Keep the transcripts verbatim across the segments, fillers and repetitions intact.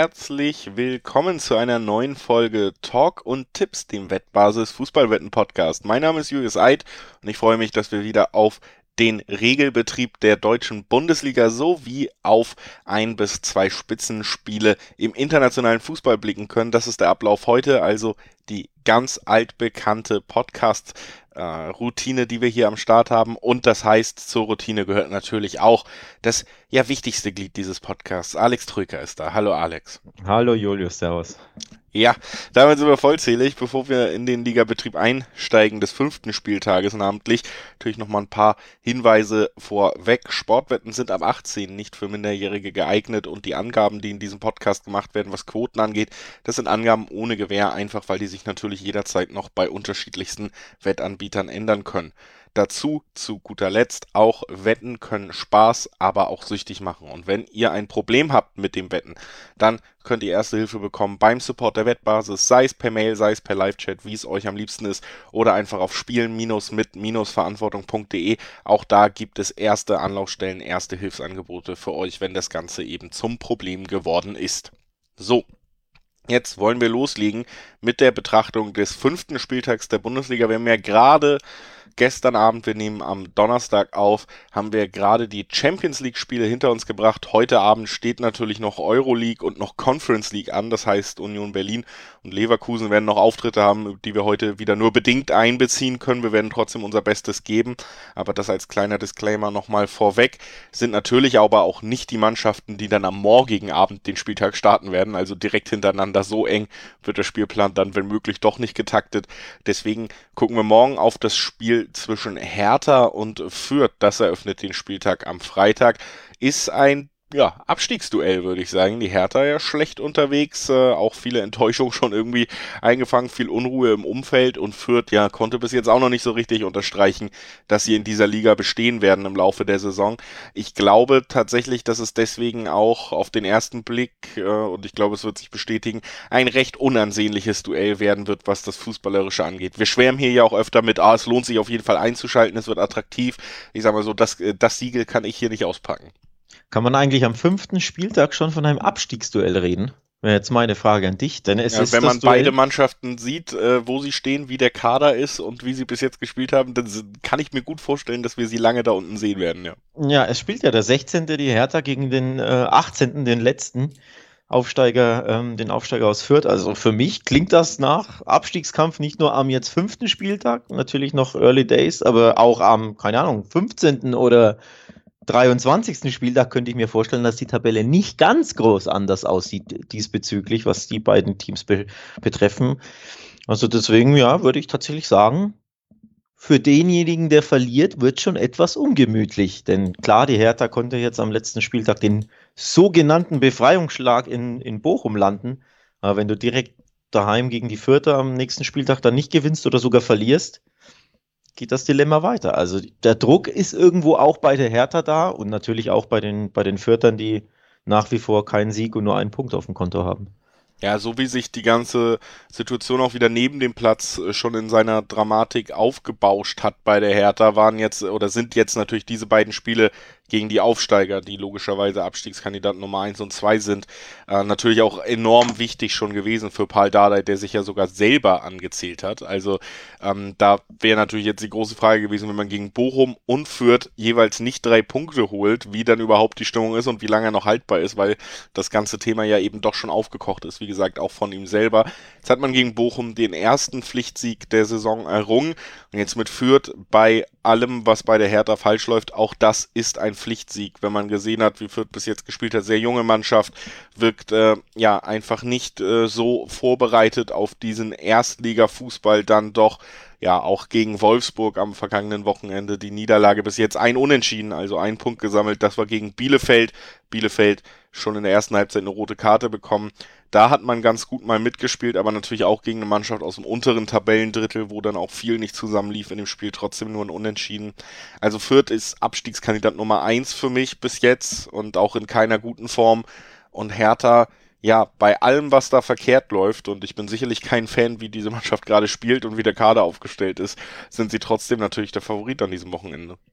herzlich willkommen zu einer neuen Folge Talk und Tipps, dem Wettbasis Fußballwetten-Podcast. Mein Name ist Julius Eid und ich freue mich, dass wir wieder auf den Regelbetrieb der deutschen Bundesliga sowie auf ein bis zwei Spitzenspiele im internationalen Fußball blicken können. Das ist der Ablauf heute, also die ganz altbekannte Podcast äh, Routine, die wir hier am Start haben. Und das heißt, zur Routine gehört natürlich auch das ja wichtigste Glied dieses Podcasts. Alex Trüker ist da. Hallo Alex. Hallo Julius, servus. Ja, damit sind wir vollzählig. Bevor wir in den Ligabetrieb einsteigen des fünften Spieltages namentlich, natürlich nochmal ein paar Hinweise vorweg. Sportwetten sind ab achtzehn nicht für Minderjährige geeignet und die Angaben, die in diesem Podcast gemacht werden, was Quoten angeht, das sind Angaben ohne Gewähr, einfach weil die sich natürlich jederzeit noch bei unterschiedlichsten Wettanbietern ändern können. Dazu, zu guter Letzt, auch Wetten können Spaß, aber auch süchtig machen. Und wenn ihr ein Problem habt mit dem Wetten, dann könnt ihr erste Hilfe bekommen beim Support der Wettbasis, sei es per Mail, sei es per Live-Chat, wie es euch am liebsten ist, oder einfach auf spielen-mit-verantwortung punkt de. Auch da gibt es erste Anlaufstellen, erste Hilfsangebote für euch, wenn das Ganze eben zum Problem geworden ist. So. Jetzt wollen wir loslegen mit der Betrachtung des fünften Spieltags der Bundesliga. Wir haben ja gerade gestern Abend, wir nehmen am Donnerstag auf, haben wir gerade die Champions League Spiele hinter uns gebracht. Heute Abend steht natürlich noch Euroleague und noch Conference League an. Das heißt, Union Berlin und Leverkusen werden noch Auftritte haben, die wir heute wieder nur bedingt einbeziehen können. Wir werden trotzdem unser Bestes geben. Aber das als kleiner Disclaimer nochmal vorweg. Sind natürlich aber auch nicht die Mannschaften, die dann am morgigen Abend den Spieltag starten werden. Also direkt hintereinander. So eng wird der Spielplan dann, wenn möglich, doch nicht getaktet. Deswegen gucken wir morgen auf das Spiel zwischen Hertha und Fürth. Das eröffnet den Spieltag am Freitag. Ist ein ja, Abstiegsduell, würde ich sagen. Die Hertha ja schlecht unterwegs, äh, auch viele Enttäuschungen schon irgendwie eingefangen, viel Unruhe im Umfeld und Fürth ja konnte bis jetzt auch noch nicht so richtig unterstreichen, dass sie in dieser Liga bestehen werden im Laufe der Saison. Ich glaube tatsächlich, dass es deswegen auch auf den ersten Blick, äh, und ich glaube, es wird sich bestätigen, ein recht unansehnliches Duell werden wird, was das Fußballerische angeht. Wir schwärmen hier ja auch öfter mit, ah, es lohnt sich auf jeden Fall einzuschalten, es wird attraktiv. Ich sag mal so, das, das Siegel kann ich hier nicht auspacken. Kann man eigentlich am fünften Spieltag schon von einem Abstiegsduell reden? Wäre jetzt meine Frage an dich. Denn es ja, ist wenn man das Duell, beide Mannschaften sieht, äh, wo sie stehen, wie der Kader ist und wie sie bis jetzt gespielt haben, dann kann ich mir gut vorstellen, dass wir sie lange da unten sehen werden. Ja, ja, es spielt ja der sechzehnte die Hertha gegen den äh, achtzehnten den letzten Aufsteiger, ähm, den Aufsteiger aus Fürth. Also für mich klingt das nach Abstiegskampf nicht nur am jetzt fünften Spieltag, natürlich noch Early Days, aber auch am, keine Ahnung, fünfzehnten oder dreiundzwanzigsten Spieltag könnte ich mir vorstellen, dass die Tabelle nicht ganz groß anders aussieht diesbezüglich, was die beiden Teams be- betreffen. Also deswegen, ja, würde ich tatsächlich sagen, für denjenigen, der verliert, wird schon etwas ungemütlich. Denn klar, die Hertha konnte jetzt am letzten Spieltag den sogenannten Befreiungsschlag in, in Bochum landen. Aber wenn du direkt daheim gegen die Fürther am nächsten Spieltag dann nicht gewinnst oder sogar verlierst, geht das Dilemma weiter. Also der Druck ist irgendwo auch bei der Hertha da und natürlich auch bei den, bei den Fürthern, die nach wie vor keinen Sieg und nur einen Punkt auf dem Konto haben. Ja, so wie sich die ganze Situation auch wieder neben dem Platz schon in seiner Dramatik aufgebauscht hat bei der Hertha, waren jetzt oder sind jetzt natürlich diese beiden Spiele gegen die Aufsteiger, die logischerweise Abstiegskandidaten Nummer eins und zwei sind, äh, natürlich auch enorm wichtig schon gewesen für Pal Dardai, der sich ja sogar selber angezählt hat. Also ähm, da wäre natürlich jetzt die große Frage gewesen, wenn man gegen Bochum und Fürth jeweils nicht drei Punkte holt, wie dann überhaupt die Stimmung ist und wie lange er noch haltbar ist, weil das ganze Thema ja eben doch schon aufgekocht ist, wie gesagt, auch von ihm selber. Jetzt hat man gegen Bochum den ersten Pflichtsieg der Saison errungen und jetzt mit Fürth bei allem, was bei der Hertha falsch läuft, auch das ist ein Pflichtsieg, wenn man gesehen hat, wie Fürth bis jetzt gespielt hat. Sehr junge Mannschaft, wirkt äh, ja einfach nicht äh, so vorbereitet auf diesen Erstliga-Fußball, dann doch ja auch gegen Wolfsburg am vergangenen Wochenende die Niederlage bis jetzt ein Unentschieden, also ein Punkt gesammelt. Das war gegen Bielefeld. Bielefeld schon in der ersten Halbzeit eine rote Karte bekommen. Da hat man ganz gut mal mitgespielt, aber natürlich auch gegen eine Mannschaft aus dem unteren Tabellendrittel, wo dann auch viel nicht zusammenlief in dem Spiel, trotzdem nur ein Unentschieden. Also Fürth ist Abstiegskandidat Nummer eins für mich bis jetzt und auch in keiner guten Form. Und Hertha, ja, bei allem, was da verkehrt läuft, und ich bin sicherlich kein Fan, wie diese Mannschaft gerade spielt und wie der Kader aufgestellt ist, sind sie trotzdem natürlich der Favorit an diesem Wochenende.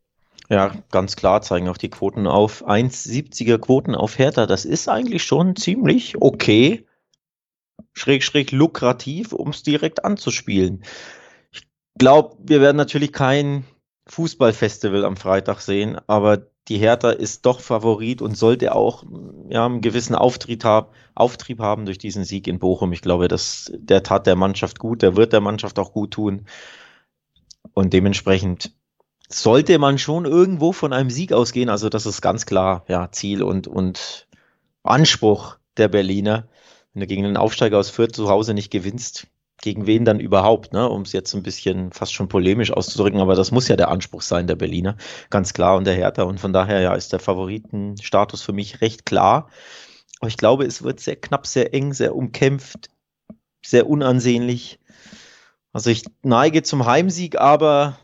Ja, ganz klar zeigen auch die Quoten auf. eins Komma siebziger Quoten auf Hertha, das ist eigentlich schon ziemlich okay, schräg, schräg lukrativ, um es direkt anzuspielen. Ich glaube, wir werden natürlich kein Fußballfestival am Freitag sehen, aber die Hertha ist doch Favorit und sollte auch ja, einen gewissen Auftrieb, hab, Auftrieb haben durch diesen Sieg in Bochum. Ich glaube, das, der tat der Mannschaft gut, der wird der Mannschaft auch gut tun. Und dementsprechend sollte man schon irgendwo von einem Sieg ausgehen. Also das ist ganz klar ja, Ziel und, und Anspruch der Berliner. Wenn du gegen einen Aufsteiger aus Fürth zu Hause nicht gewinnst, gegen wen dann überhaupt, ne? Um es jetzt ein bisschen fast schon polemisch auszudrücken, aber das muss ja der Anspruch sein der Berliner, ganz klar, und der Hertha. Und von daher ja, ist der Favoritenstatus für mich recht klar. Aber ich glaube, es wird sehr knapp, sehr eng, sehr umkämpft, sehr unansehnlich. Also ich neige zum Heimsieg, aber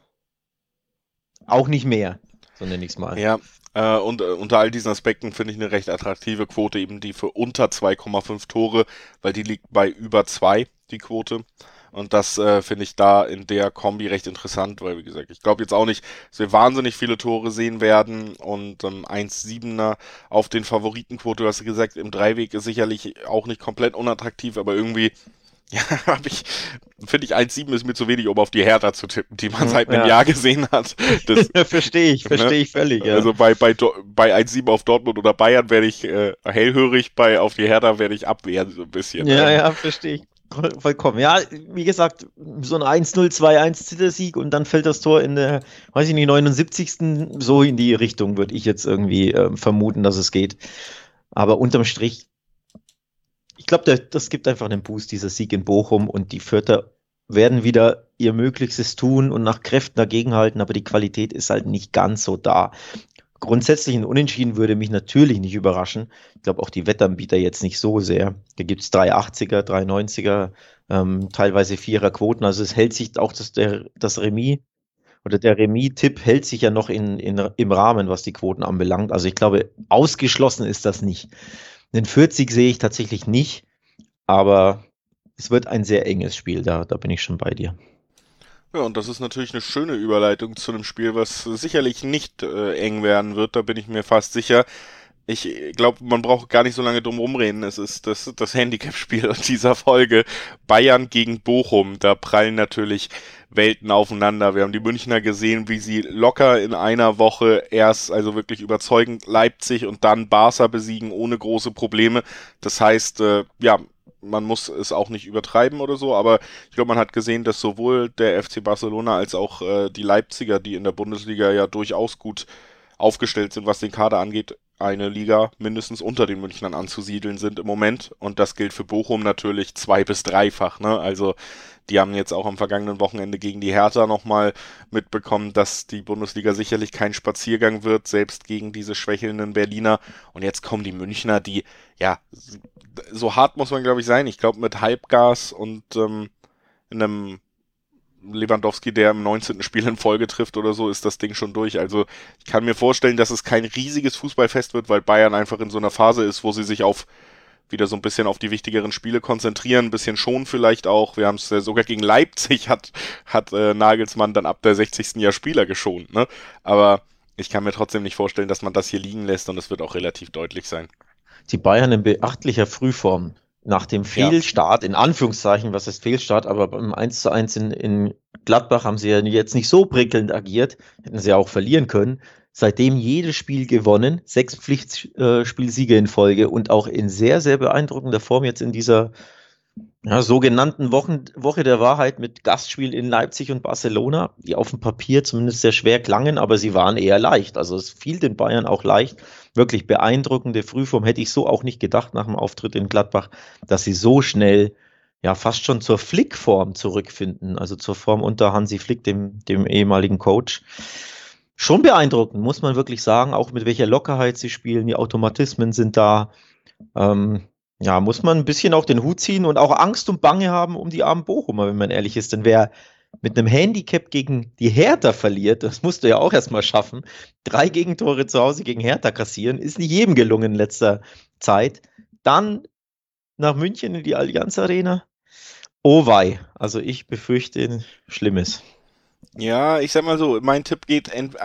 auch nicht mehr, so nenne ich es mal. Ja, äh, und äh, unter all diesen Aspekten finde ich eine recht attraktive Quote eben die für unter zwei Komma fünf Tore, weil die liegt bei über zwei, die Quote. Und das äh, finde ich da in der Kombi recht interessant, weil wie gesagt, ich glaube jetzt auch nicht, dass wir wahnsinnig viele Tore sehen werden und ähm, eins Komma siebener auf den Favoritenquote, du hast gesagt, im Dreiweg ist sicherlich auch nicht komplett unattraktiv, aber irgendwie ja, habe ich, finde ich eins Komma sieben ist mir zu wenig, um auf die Hertha zu tippen, die man seit einem Ja, Jahr gesehen hat. Das, verstehe ich, ne? verstehe ich völlig, ja. Also bei, bei, Do- bei eins Komma sieben auf Dortmund oder Bayern werde ich äh, hellhörig, bei auf die Hertha werde ich abwehren, so ein bisschen. Ja, Ähm, ja, verstehe ich voll- vollkommen. Ja, wie gesagt, so ein eins null, zwei eins Zittersieg und dann fällt das Tor in der, weiß ich nicht, neunundsiebzigsten So in die Richtung würde ich jetzt irgendwie ähm, vermuten, dass es geht. Aber unterm Strich, ich glaube, das gibt einfach einen Boost, dieser Sieg in Bochum, und die Fürther werden wieder ihr Möglichstes tun und nach Kräften dagegenhalten, aber die Qualität ist halt nicht ganz so da. Grundsätzlich ein Unentschieden würde mich natürlich nicht überraschen. Ich glaube auch die Wettanbieter jetzt nicht so sehr. Da gibt es drei achtziger, drei neunziger, ähm, teilweise Vierer Quoten. Also es hält sich auch das, der, das Remis oder der Remis-Tipp hält sich ja noch in, in, im Rahmen, was die Quoten anbelangt. Also ich glaube, ausgeschlossen ist das nicht. Den vierzig sehe ich tatsächlich nicht, aber es wird ein sehr enges Spiel, da, da bin ich schon bei dir. ja, und das ist natürlich eine schöne Überleitung zu einem Spiel, was sicherlich nicht äh, eng werden wird, da bin ich mir fast sicher. Ich glaube, man braucht gar nicht so lange drum rumreden. Es ist das, das Handicap-Spiel dieser Folge. Bayern gegen Bochum. Da prallen natürlich Welten aufeinander. Wir haben die Münchner gesehen, wie sie locker in einer Woche erst, also wirklich überzeugend Leipzig und dann Barca besiegen ohne große Probleme. Das heißt, äh, ja, man muss es auch nicht übertreiben oder so, aber ich glaube, man hat gesehen, dass sowohl der F C Barcelona als auch äh, die Leipziger, die in der Bundesliga ja durchaus gut aufgestellt sind, was den Kader angeht, eine Liga mindestens unter den Münchnern anzusiedeln sind im Moment. Und das gilt für Bochum natürlich zwei- bis dreifach. Ne? Also die haben jetzt auch am vergangenen Wochenende gegen die Hertha nochmal mitbekommen, dass die Bundesliga sicherlich kein Spaziergang wird, selbst gegen diese schwächelnden Berliner. Und jetzt kommen die Münchner, die, ja, so hart muss man, glaube ich, sein. Ich glaube, mit Halbgas und ähm, in einem Lewandowski, der im neunzehnten Spiel in Folge trifft oder so, ist das Ding schon durch. Also ich kann mir vorstellen, dass es kein riesiges Fußballfest wird, weil Bayern einfach in so einer Phase ist, wo sie sich auf wieder so ein bisschen auf die wichtigeren Spiele konzentrieren, ein bisschen schonen vielleicht auch. Wir haben es äh, sogar gegen Leipzig hat, hat äh, Nagelsmann dann ab der sechzigsten Jahr Spieler geschont, ne? Aber ich kann mir trotzdem nicht vorstellen, dass man das hier liegen lässt und es wird auch relativ deutlich sein. Die Bayern in beachtlicher Frühform. Nach dem Ja, Fehlstart, in Anführungszeichen, was ist Fehlstart, aber beim eins zu eins in, in Gladbach haben sie ja jetzt nicht so prickelnd agiert, hätten sie ja auch verlieren können. Seitdem jedes Spiel gewonnen, sechs Pflichtspielsiege in Folge und auch in sehr, sehr beeindruckender Form jetzt in dieser ja, sogenannten Wochen, Woche der Wahrheit mit Gastspiel in Leipzig und Barcelona, die auf dem Papier zumindest sehr schwer klangen, aber sie waren eher leicht. Also es fiel den Bayern auch leicht. Wirklich beeindruckende Frühform, hätte ich so auch nicht gedacht nach dem Auftritt in Gladbach, dass sie so schnell ja fast schon zur Flick-Form zurückfinden, also zur Form unter Hansi Flick, dem, dem ehemaligen Coach. Schon beeindruckend, muss man wirklich sagen, auch mit welcher Lockerheit sie spielen, die Automatismen sind da. Ähm, ja, muss man ein bisschen auch den Hut ziehen und auch Angst und Bange haben um die armen Bochumer, wenn man ehrlich ist. Denn wer mit einem Handicap gegen die Hertha verliert, das musst du ja auch erstmal schaffen. Drei Gegentore zu Hause gegen Hertha kassieren, ist nicht jedem gelungen in letzter Zeit. Dann nach München in die Allianz Arena. Oh wei, also ich befürchte Schlimmes. ja, ich sag mal so, mein Tipp geht ein, ein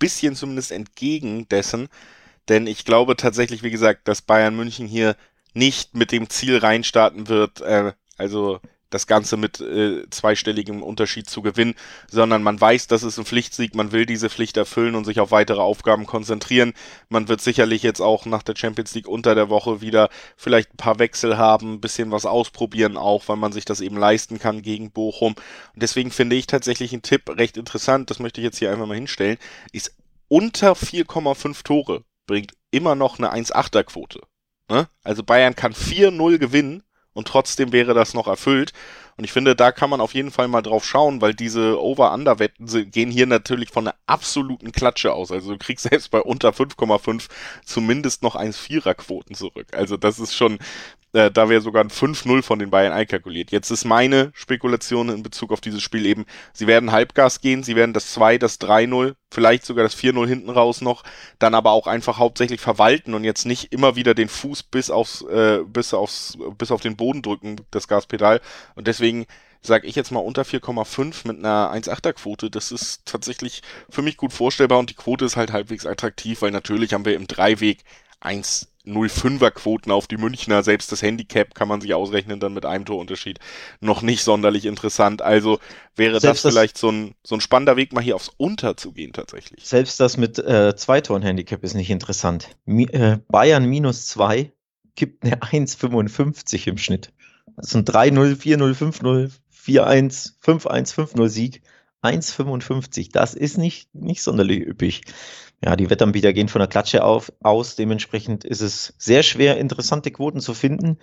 bisschen zumindest entgegen dessen, denn ich glaube tatsächlich, wie gesagt, dass Bayern München hier nicht mit dem Ziel reinstarten wird, äh, also das Ganze mit äh, zweistelligem Unterschied zu gewinnen, sondern man weiß, das ist ein Pflichtsieg, man will diese Pflicht erfüllen und sich auf weitere Aufgaben konzentrieren. Man wird sicherlich jetzt auch nach der Champions League unter der Woche wieder vielleicht ein paar Wechsel haben, ein bisschen was ausprobieren auch, weil man sich das eben leisten kann gegen Bochum. Und deswegen finde ich tatsächlich einen Tipp recht interessant, das möchte ich jetzt hier einfach mal hinstellen, ist unter vier Komma fünf Tore bringt immer noch eine eins Komma achter Quote. Ne? Also Bayern kann vier null gewinnen und trotzdem wäre das noch erfüllt. Und ich finde, da kann man auf jeden Fall mal drauf schauen, weil diese Over-Under-Wetten gehen hier natürlich von einer absoluten Klatsche aus. Also du kriegst selbst bei unter fünf Komma fünf zumindest noch eins Komma vierer Quoten zurück. Also das ist schon, äh, da wäre sogar ein fünf null von den Bayern einkalkuliert. Jetzt ist meine Spekulation in Bezug auf dieses Spiel eben, sie werden Halbgas gehen, sie werden das zwei, das drei null, vielleicht sogar das vier null hinten raus noch, dann aber auch einfach hauptsächlich verwalten und jetzt nicht immer wieder den Fuß bis aufs, äh, bis aufs, bis auf den Boden drücken, das Gaspedal. Und deswegen sage ich jetzt mal unter vier Komma fünf mit einer eins Komma achter Quote. Das ist tatsächlich für mich gut vorstellbar und die Quote ist halt halbwegs attraktiv, weil natürlich haben wir im Dreiweg eins Komma null fünfer Quoten auf die Münchner. Selbst das Handicap kann man sich ausrechnen, dann mit einem Torunterschied. Noch nicht sonderlich interessant. Also wäre Selbst das vielleicht das, so, ein, so ein spannender Weg, mal hier aufs Unter zu gehen tatsächlich. Selbst das mit äh, Zwei-Toren-Handicap ist nicht interessant. Mi- äh, Bayern minus zwei gibt eine eins Komma fünfundfünfzig im Schnitt. Das sind drei null, vier null, fünf null, vier eins, fünf eins, fünf null Sieg. eins Komma fünfundfünfzig, das ist nicht, nicht sonderlich üppig. Ja, die Wettanbieter gehen von der Klatsche auf, aus. Dementsprechend ist es sehr schwer, interessante Quoten zu finden.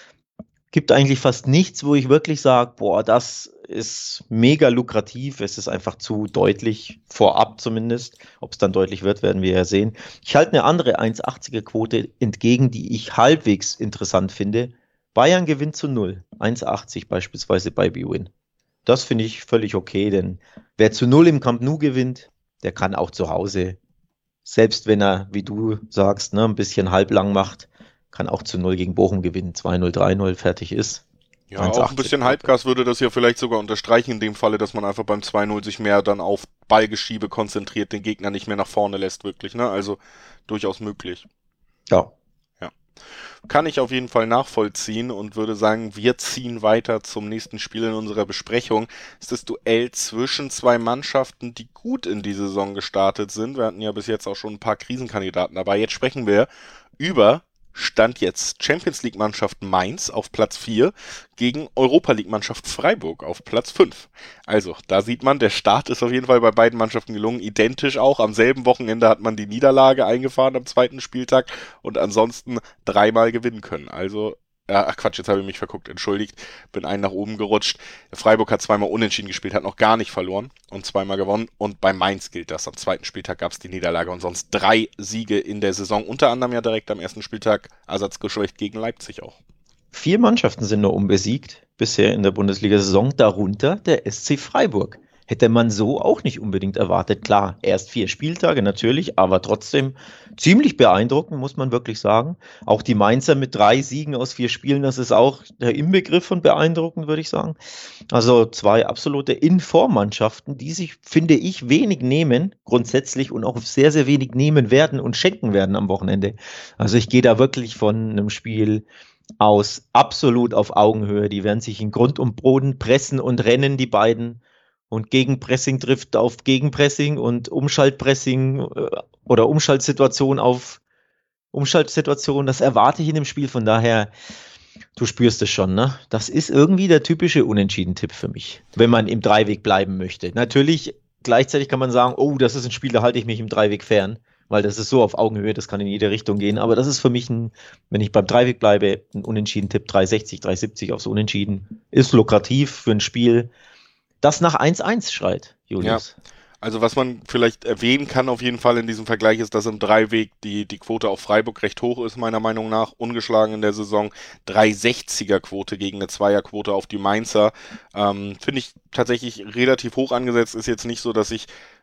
Gibt eigentlich fast nichts, wo ich wirklich sage, boah, das ist mega lukrativ. Es ist einfach zu deutlich, vorab zumindest. Ob es dann deutlich wird, werden wir ja sehen. Ich halte eine andere eins Komma achtziger Quote entgegen, die ich halbwegs interessant finde. Bayern gewinnt zu null. eins Komma achtzig beispielsweise bei B-Win. Das finde ich völlig okay, denn wer zu null im Camp Nou gewinnt, der kann auch zu Hause, selbst wenn er, wie du sagst, ne, ein bisschen halblang macht, kann auch zu null gegen Bochum gewinnen, zwei null, drei null, fertig ist. Ja, auch ein bisschen Halbgas würde das ja vielleicht sogar unterstreichen in dem Falle, dass man einfach beim zwei null sich mehr dann auf Ballgeschiebe konzentriert, den Gegner nicht mehr nach vorne lässt wirklich, ne? Also durchaus möglich. Ja. Kann ich auf jeden Fall nachvollziehen und würde sagen, wir ziehen weiter zum nächsten Spiel in unserer Besprechung. Das ist das Duell zwischen zwei Mannschaften, die gut in die Saison gestartet sind. Wir hatten ja bis jetzt auch schon ein paar Krisenkandidaten dabei. Jetzt sprechen wir über Stand jetzt Champions League Mannschaft Mainz auf Platz vier gegen Europa League Mannschaft Freiburg auf Platz fünf. Also, da sieht man, der Start ist auf jeden Fall bei beiden Mannschaften gelungen. Identisch auch. Am selben Wochenende hat man die Niederlage eingefahren am zweiten Spieltag und ansonsten dreimal gewinnen können. Also, ach Quatsch, jetzt habe ich mich verguckt, entschuldigt, bin einen nach oben gerutscht. Freiburg hat zweimal unentschieden gespielt, hat noch gar nicht verloren und zweimal gewonnen. Und bei Mainz gilt das. Am zweiten Spieltag gab es die Niederlage und sonst drei Siege in der Saison. Unter anderem ja direkt am ersten Spieltag ersatzgeschwächt gegen Leipzig auch. Vier Mannschaften sind nur unbesiegt bisher in der Bundesliga-Saison, darunter der S C Freiburg. Hätte man so auch nicht unbedingt erwartet. Klar, erst vier Spieltage natürlich, aber trotzdem ziemlich beeindruckend, muss man wirklich sagen. Auch die Mainzer mit drei Siegen aus vier Spielen, das ist auch der Inbegriff von beeindruckend, würde ich sagen. Also zwei absolute In-Form-Mannschaften, die sich, finde ich, wenig nehmen, grundsätzlich, und auch sehr, sehr wenig nehmen werden und schenken werden am Wochenende. Also ich gehe da wirklich von einem Spiel aus absolut auf Augenhöhe. Die werden sich in Grund und Boden pressen und rennen, die beiden. Und Gegenpressing trifft auf Gegenpressing und Umschaltpressing äh, oder Umschaltsituation auf Umschaltsituation. Das erwarte ich in dem Spiel. Von daher, du spürst es schon, ne? Das ist irgendwie der typische Unentschieden-Tipp für mich, wenn man im Dreiweg bleiben möchte. Natürlich, gleichzeitig kann man sagen, oh, das ist ein Spiel, da halte ich mich im Dreiweg fern, weil das ist so auf Augenhöhe, das kann in jede Richtung gehen. Aber das ist für mich ein, wenn ich beim Dreiweg bleibe, ein Unentschieden-Tipp. drei sechzig, drei siebzig aufs Unentschieden. Ist lukrativ für ein Spiel, das nach eins eins schreit, Julius. Ja, also was man vielleicht erwähnen kann auf jeden Fall in diesem Vergleich ist, dass im Dreiweg die, die Quote auf Freiburg recht hoch ist, meiner Meinung nach. Ungeschlagen in der Saison. drei sechziger Quote gegen eine Zweierquote auf die Mainzer. Ähm, finde ich tatsächlich relativ hoch angesetzt. Ist jetzt nicht so, dass ich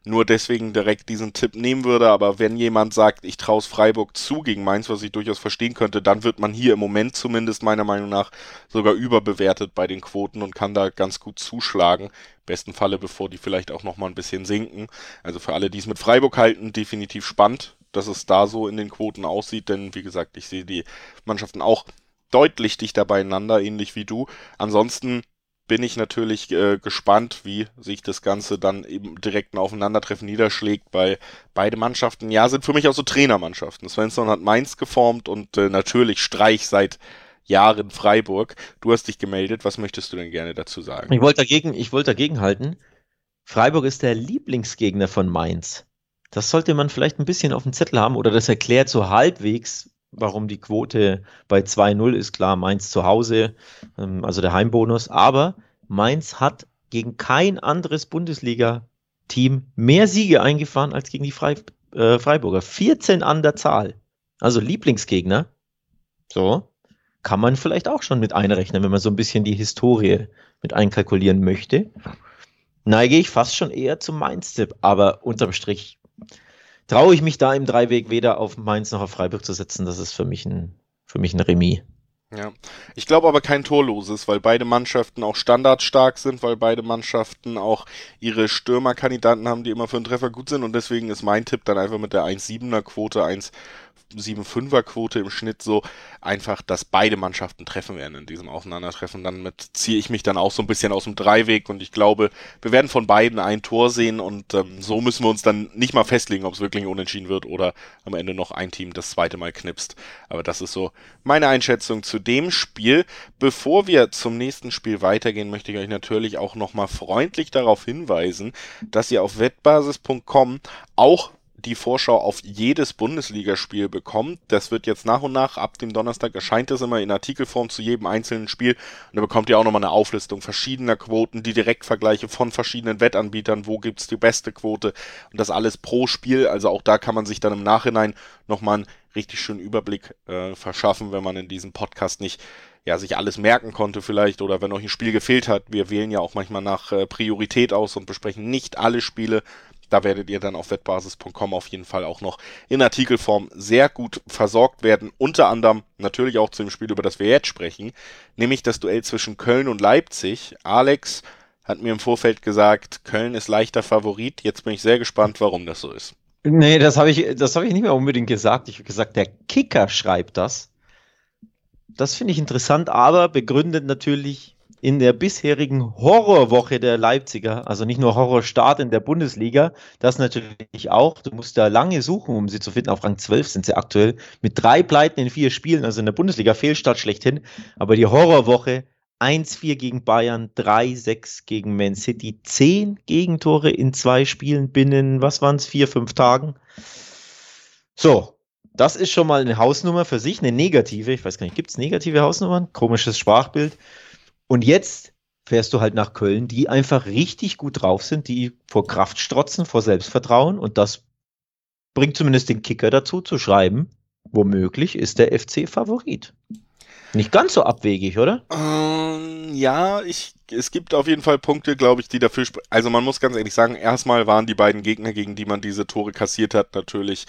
nur deswegen direkt diesen Tipp nehmen würde, aber wenn jemand sagt, ich traue es Freiburg zu gegen Mainz, was ich durchaus verstehen könnte, dann wird man hier im Moment zumindest meiner Meinung nach sogar überbewertet bei den Quoten und kann da ganz gut zuschlagen. Im besten Falle, bevor die vielleicht auch nochmal ein bisschen sinken. Also für alle, die es mit Freiburg halten, definitiv spannend, dass es da so in den Quoten aussieht, denn wie gesagt, ich sehe die Mannschaften auch deutlich dichter beieinander, ähnlich wie du. Ansonsten bin ich natürlich äh, gespannt, wie sich das Ganze dann eben direkt ein Aufeinandertreffen niederschlägt, weil beide Mannschaften, ja, sind für mich auch so Trainermannschaften. Svensson hat Mainz geformt und äh, natürlich Streich seit Jahren Freiburg. Du hast dich gemeldet, was möchtest du denn gerne dazu sagen? Ich wollte dagegen, ich wollte dagegen halten. Freiburg ist der Lieblingsgegner von Mainz. Das sollte man vielleicht ein bisschen auf dem Zettel haben oder das erklärt so halbwegs, warum die Quote bei zwei null ist. Klar, Mainz zu Hause, also der Heimbonus. Aber Mainz hat gegen kein anderes Bundesliga-Team mehr Siege eingefahren als gegen die Frei, äh, Freiburger. vierzehn an der Zahl. Also Lieblingsgegner. So, kann man vielleicht auch schon mit einrechnen, wenn man so ein bisschen die Historie mit einkalkulieren möchte. Neige ich fast schon eher zum Mainz-Tipp. Aber unterm Strich traue ich mich da im Dreiweg weder auf Mainz noch auf Freiburg zu setzen. Das ist für mich ein, für mich ein Remis. Ja, ich glaube aber kein torloses, weil beide Mannschaften auch standardstark sind, weil beide Mannschaften auch ihre Stürmerkandidaten haben, die immer für einen Treffer gut sind und deswegen ist mein Tipp dann einfach mit der eins Komma siebener Quote, eins Komma fünfundsiebziger Quote im Schnitt so einfach, dass beide Mannschaften treffen werden in diesem Aufeinandertreffen. Damit ziehe ich mich dann auch so ein bisschen aus dem Dreiweg und ich glaube, wir werden von beiden ein Tor sehen und ähm, so müssen wir uns dann nicht mal festlegen, ob es wirklich unentschieden wird oder am Ende noch ein Team das zweite Mal knipst. Aber das ist so meine Einschätzung zu dem Spiel. Bevor wir zum nächsten Spiel weitergehen, möchte ich euch natürlich auch nochmal freundlich darauf hinweisen, dass ihr auf wettbasis punkt com auch die Vorschau auf jedes Bundesligaspiel bekommt. Das wird jetzt nach und nach, ab dem Donnerstag erscheint es immer in Artikelform zu jedem einzelnen Spiel. Und da bekommt ihr auch nochmal eine Auflistung verschiedener Quoten, die Direktvergleiche von verschiedenen Wettanbietern, wo gibt's die beste Quote und das alles pro Spiel. Also auch da kann man sich dann im Nachhinein nochmal einen richtig schönen Überblick äh, verschaffen, wenn man in diesem Podcast nicht ja, sich alles merken konnte vielleicht oder wenn euch ein Spiel gefehlt hat. Wir wählen ja auch manchmal nach äh, Priorität aus und besprechen nicht alle Spiele. Da werdet ihr dann auf wettbasis punkt com auf jeden Fall auch noch in Artikelform sehr gut versorgt werden. Unter anderem natürlich auch zu dem Spiel, über das wir jetzt sprechen, nämlich das Duell zwischen Köln und Leipzig. Alex hat mir im Vorfeld gesagt, Köln ist leichter Favorit. Jetzt bin ich sehr gespannt, warum das so ist. Nee, das habe ich, das habe ich nicht mehr unbedingt gesagt. Ich habe gesagt, der Kicker schreibt das. Das finde ich interessant, aber begründet natürlich in der bisherigen Horrorwoche der Leipziger, also nicht nur Horrorstart in der Bundesliga, das natürlich auch, du musst da lange suchen, um sie zu finden, auf Rang zwölf sind sie aktuell, mit drei Pleiten in vier Spielen, also in der Bundesliga Fehlstart schlechthin, aber die Horrorwoche, eins vier gegen Bayern, drei sechs gegen Man City, zehn Gegentore in zwei Spielen binnen, was waren es, vier, fünf Tagen. So, das ist schon mal eine Hausnummer für sich, eine negative, ich weiß gar nicht, gibt es negative Hausnummern? Komisches Sprachbild. Und jetzt fährst du halt nach Köln, die einfach richtig gut drauf sind, die vor Kraft strotzen, vor Selbstvertrauen. Und das bringt zumindest den Kicker dazu zu schreiben, womöglich ist der F C Favorit. Nicht ganz so abwegig, oder? Ähm, ja, ich, es gibt auf jeden Fall Punkte, glaube ich, die dafür sprechen. Also man muss ganz ehrlich sagen, erstmal waren die beiden Gegner, gegen die man diese Tore kassiert hat, natürlich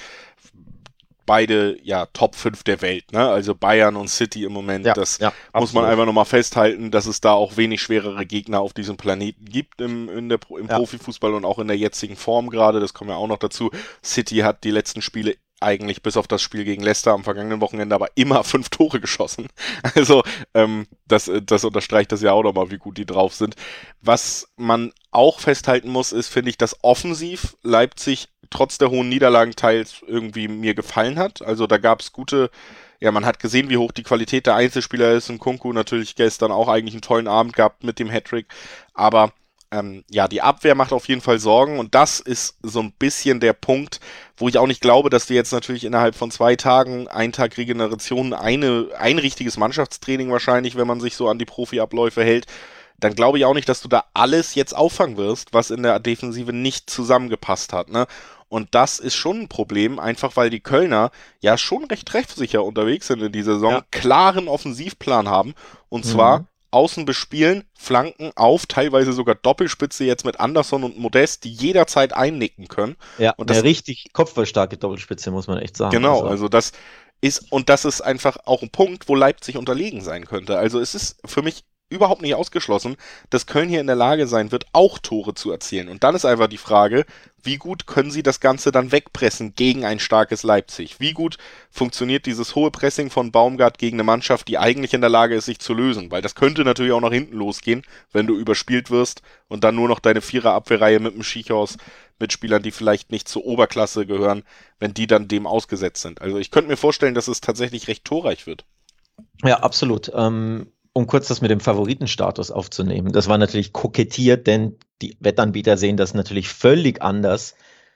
beide, ja, Top fünf der Welt, ne? Also Bayern und City im Moment, Ja, das ja, muss man absolut. einfach nochmal festhalten, dass es da auch wenig schwerere Gegner auf diesem Planeten gibt im, in der, im Ja. Profifußball und auch in der jetzigen Form gerade, das kommt ja auch noch dazu. City hat die letzten Spiele eigentlich bis auf das Spiel gegen Leicester am vergangenen Wochenende aber immer fünf Tore geschossen. Also ähm, das, das unterstreicht das ja auch nochmal, wie gut die drauf sind. Was man auch festhalten muss, ist, finde ich, dass offensiv Leipzig trotz der hohen Niederlagen teils irgendwie mir gefallen hat. Also da gab es gute, ja, man hat gesehen, wie hoch die Qualität der Einzelspieler ist. Und Kunku natürlich gestern auch eigentlich einen tollen Abend gehabt mit dem Hattrick. Aber ähm, ja, die Abwehr macht auf jeden Fall Sorgen. Und das ist so ein bisschen der Punkt, wo ich auch nicht glaube, dass wir jetzt natürlich innerhalb von zwei Tagen, ein Tag Regeneration, eine, ein richtiges Mannschaftstraining wahrscheinlich, wenn man sich so an die Profiabläufe hält, dann glaube ich auch nicht, dass du da alles jetzt auffangen wirst, was in der Defensive nicht zusammengepasst hat, ne? Und das ist schon ein Problem, einfach weil die Kölner ja schon recht treffsicher unterwegs sind in dieser Saison, Ja. klaren Offensivplan haben und zwar Mhm. außen bespielen, Flanken auf, teilweise sogar Doppelspitze jetzt mit Anderson und Modest, die jederzeit einnicken können. Ja, und das eine richtig kopfballstarke Doppelspitze, muss man echt sagen. Genau, also, also das ist, und das ist einfach auch ein Punkt, wo Leipzig unterlegen sein könnte. Also es ist für mich überhaupt nicht ausgeschlossen, dass Köln hier in der Lage sein wird, auch Tore zu erzielen. Und dann ist einfach die Frage, wie gut können sie das Ganze dann wegpressen gegen ein starkes Leipzig? Wie gut funktioniert dieses hohe Pressing von Baumgart gegen eine Mannschaft, die eigentlich in der Lage ist, sich zu lösen? Weil das könnte natürlich auch nach hinten losgehen, wenn du überspielt wirst und dann nur noch deine Vierer-Abwehrreihe mit dem Schichhaus, mit Spielern, die vielleicht nicht zur Oberklasse gehören, wenn die dann dem ausgesetzt sind. Also ich könnte mir vorstellen, dass es tatsächlich recht torreich wird. Ja, absolut. Ähm, um kurz das mit dem Favoritenstatus aufzunehmen. Das war natürlich kokettiert, denn die Wettanbieter sehen das natürlich völlig anders.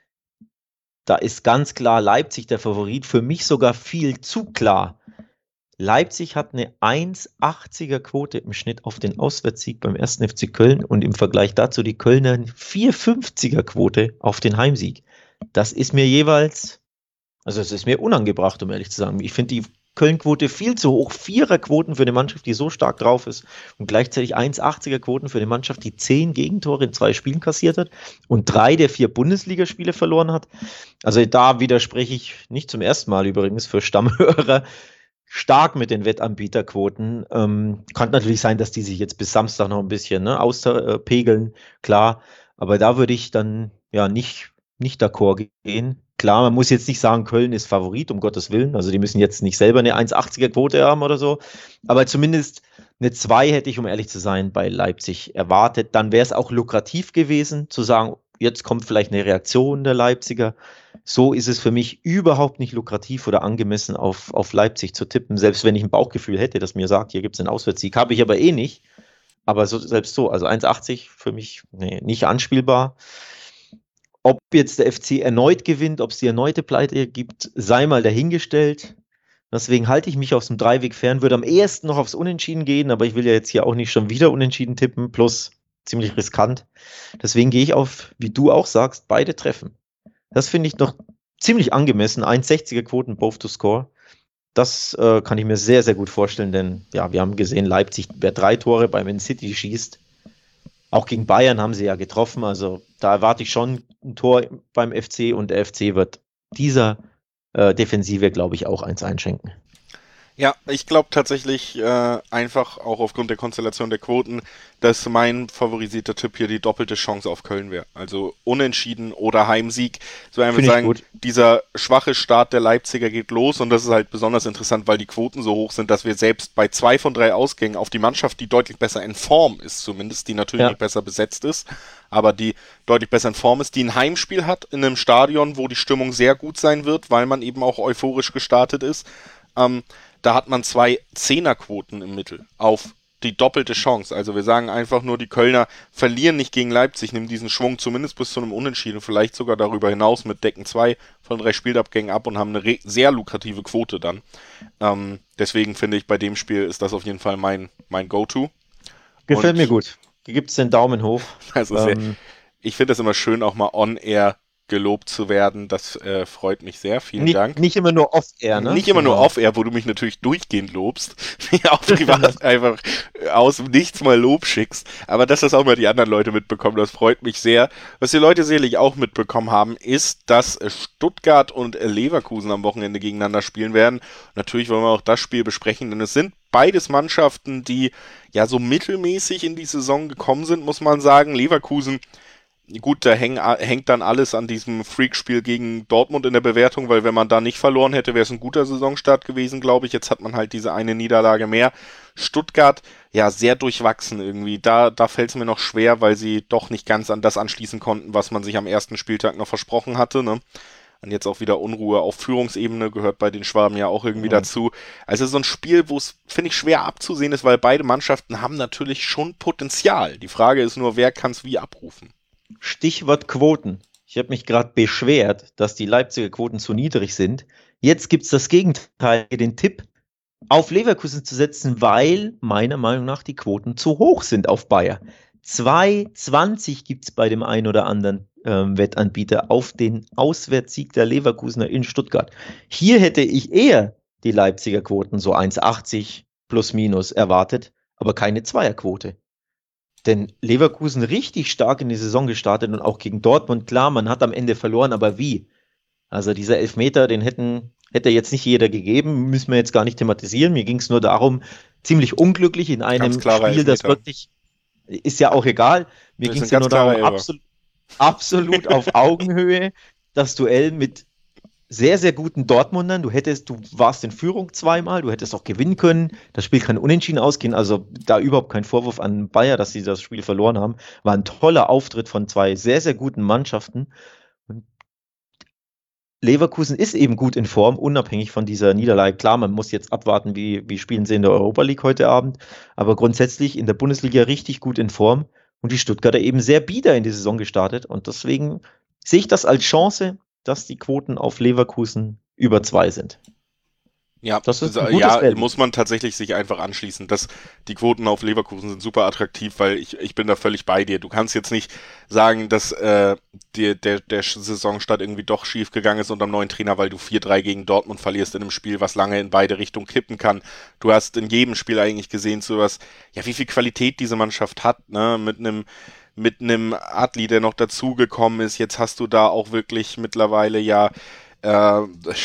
Da ist ganz klar Leipzig der Favorit, für mich sogar viel zu klar. Leipzig hat eine eins Komma achtziger Quote im Schnitt auf den Auswärtssieg beim ersten F C Köln und im Vergleich dazu die Kölner vier Komma fünfziger Quote auf den Heimsieg. Das ist mir jeweils, also es ist mir unangebracht, um ehrlich zu sagen. Ich finde die Köln-Quote viel zu hoch. Viererquoten für eine Mannschaft, die so stark drauf ist und gleichzeitig eins Komma achtziger Quoten für eine Mannschaft, die zehn Gegentore in zwei Spielen kassiert hat und drei der vier Bundesligaspiele verloren hat. Also da widerspreche ich nicht zum ersten Mal übrigens für Stammhörer stark mit den Wettanbieterquoten. Ähm, kann natürlich sein, dass die sich jetzt bis Samstag noch ein bisschen ne, auspegeln, klar. Aber da würde ich dann ja nicht, nicht d'accord gehen. Klar, man muss jetzt nicht sagen, Köln ist Favorit, um Gottes Willen. Also die müssen jetzt nicht selber eine eins Komma achtziger Quote haben oder so. Aber zumindest eine zwei hätte ich, um ehrlich zu sein, bei Leipzig erwartet. Dann wäre es auch lukrativ gewesen, zu sagen, jetzt kommt vielleicht eine Reaktion der Leipziger. So ist es für mich überhaupt nicht lukrativ oder angemessen, auf, auf Leipzig zu tippen. Selbst wenn ich ein Bauchgefühl hätte, das mir sagt, hier gibt es einen Auswärtssieg, habe ich aber eh nicht. Aber so, selbst so, also eins Komma achtzig für mich nee, nicht anspielbar. Ob jetzt der F C erneut gewinnt, ob es die erneute Pleite gibt, sei mal dahingestellt. Deswegen halte ich mich aus dem Dreiweg fern, würde am ehesten noch aufs Unentschieden gehen, aber ich will ja jetzt hier auch nicht schon wieder Unentschieden tippen, plus ziemlich riskant. Deswegen gehe ich auf, wie du auch sagst, beide Treffen. Das finde ich noch ziemlich angemessen. eins Komma sechziger Quoten, both to score. Das äh, kann ich mir sehr, sehr gut vorstellen, denn ja, wir haben gesehen, Leipzig, wer drei Tore bei Man City schießt, auch gegen Bayern haben sie ja getroffen, also da erwarte ich schon ein Tor beim F C und der F C wird dieser äh, Defensive, glaube ich, auch eins einschenken. Ja, ich glaube tatsächlich äh, einfach auch aufgrund der Konstellation der Quoten, dass mein favorisierter Tipp hier die doppelte Chance auf Köln wäre. Also Unentschieden oder Heimsieg. So einfach sagen, gut. Dieser schwache Start der Leipziger geht los und das ist halt besonders interessant, weil die Quoten so hoch sind, dass wir selbst bei zwei von drei Ausgängen auf die Mannschaft, die deutlich besser in Form ist zumindest, die natürlich ja. nicht besser besetzt ist, aber die deutlich besser in Form ist, die ein Heimspiel hat in einem Stadion, wo die Stimmung sehr gut sein wird, weil man eben auch euphorisch gestartet ist. Ähm, Da hat man zwei Zehnerquoten im Mittel auf die doppelte Chance. Also wir sagen einfach nur, die Kölner verlieren nicht gegen Leipzig, nehmen diesen Schwung zumindest bis zu einem Unentschieden, vielleicht sogar darüber hinaus mit Decken zwei von drei Spielabgängen ab und haben eine sehr lukrative Quote dann. Ähm, deswegen finde ich, bei dem Spiel ist das auf jeden Fall mein, mein Go-To. Gefällt und mir gut. Gibt es den Daumen hoch. Also ähm, sehr, ich finde es immer schön, auch mal on-air gelobt zu werden, das äh, freut mich sehr, vielen nicht, Dank. Nicht immer nur off-air, ne? Nicht immer nur off-air, wo du mich natürlich durchgehend lobst, mir auch privat einfach aus dem Nichts mal Lob schickst, aber dass das auch mal die anderen Leute mitbekommen, das freut mich sehr. Was die Leute sicherlich auch mitbekommen haben, ist, dass Stuttgart und Leverkusen am Wochenende gegeneinander spielen werden. Natürlich wollen wir auch das Spiel besprechen, denn es sind beides Mannschaften, die ja so mittelmäßig in die Saison gekommen sind, muss man sagen. Leverkusen, gut, da häng, hängt dann alles an diesem Freakspiel gegen Dortmund in der Bewertung, weil wenn man da nicht verloren hätte, wäre es ein guter Saisonstart gewesen, glaube ich. Jetzt hat man halt diese eine Niederlage mehr. Stuttgart, ja, sehr durchwachsen irgendwie. Da, da fällt es mir noch schwer, weil sie doch nicht ganz an das anschließen konnten, was man sich am ersten Spieltag noch versprochen hatte, ne? Und jetzt auch wieder Unruhe auf Führungsebene, gehört bei den Schwaben ja auch irgendwie mhm. dazu. Also so ein Spiel, wo es, finde ich, schwer abzusehen ist, weil beide Mannschaften haben natürlich schon Potenzial. Die Frage ist nur, wer kann es wie abrufen? Stichwort Quoten. Ich habe mich gerade beschwert, dass die Leipziger Quoten zu niedrig sind. Jetzt gibt es das Gegenteil, den Tipp auf Leverkusen zu setzen, weil meiner Meinung nach die Quoten zu hoch sind auf Bayer. zwei Komma zwanzig gibt es bei dem einen oder anderen ähm, Wettanbieter auf den Auswärtssieg der Leverkusener in Stuttgart. Hier hätte ich eher die Leipziger Quoten so eins Komma achtzig plus minus erwartet. aber keine Zweierquote. Denn Leverkusen richtig stark in die Saison gestartet und auch gegen Dortmund, klar, man hat am Ende verloren, aber wie? Also dieser Elfmeter, den hätten, hätte jetzt nicht jeder gegeben, müssen wir jetzt gar nicht thematisieren. Mir ging es nur darum, ziemlich unglücklich in einem Spiel, das wirklich, ist ja auch egal, mir ging es ja nur darum, absolut, absolut auf Augenhöhe, das Duell mit sehr, sehr guten Dortmundern. Du hättest, du warst in Führung zweimal, du hättest auch gewinnen können. Das Spiel kann unentschieden ausgehen, also da überhaupt kein Vorwurf an Bayer, dass sie das Spiel verloren haben. War ein toller Auftritt von zwei sehr, sehr guten Mannschaften. Und Leverkusen ist eben gut in Form, unabhängig von dieser Niederlage. Klar, man muss jetzt abwarten, wie, wie spielen sie in der Europa League heute Abend, aber grundsätzlich in der Bundesliga richtig gut in Form und die Stuttgarter eben sehr bieder in die Saison gestartet und deswegen sehe ich das als Chance, dass die Quoten auf Leverkusen über zwei sind. Ja, das ist ein ja muss man tatsächlich sich einfach anschließen, dass die Quoten auf Leverkusen sind super attraktiv, weil ich, ich bin da völlig bei dir. Du kannst jetzt nicht sagen, dass äh, die, der, der Saisonstart irgendwie doch schief gegangen ist unter dem neuen Trainer, weil du vier drei gegen Dortmund verlierst in einem Spiel, was lange in beide Richtungen kippen kann. Du hast in jedem Spiel eigentlich gesehen, so was, ja, wie viel Qualität diese Mannschaft hat, ne, mit einem mit einem Adli, der noch dazugekommen ist. Jetzt hast du da auch wirklich mittlerweile ja äh,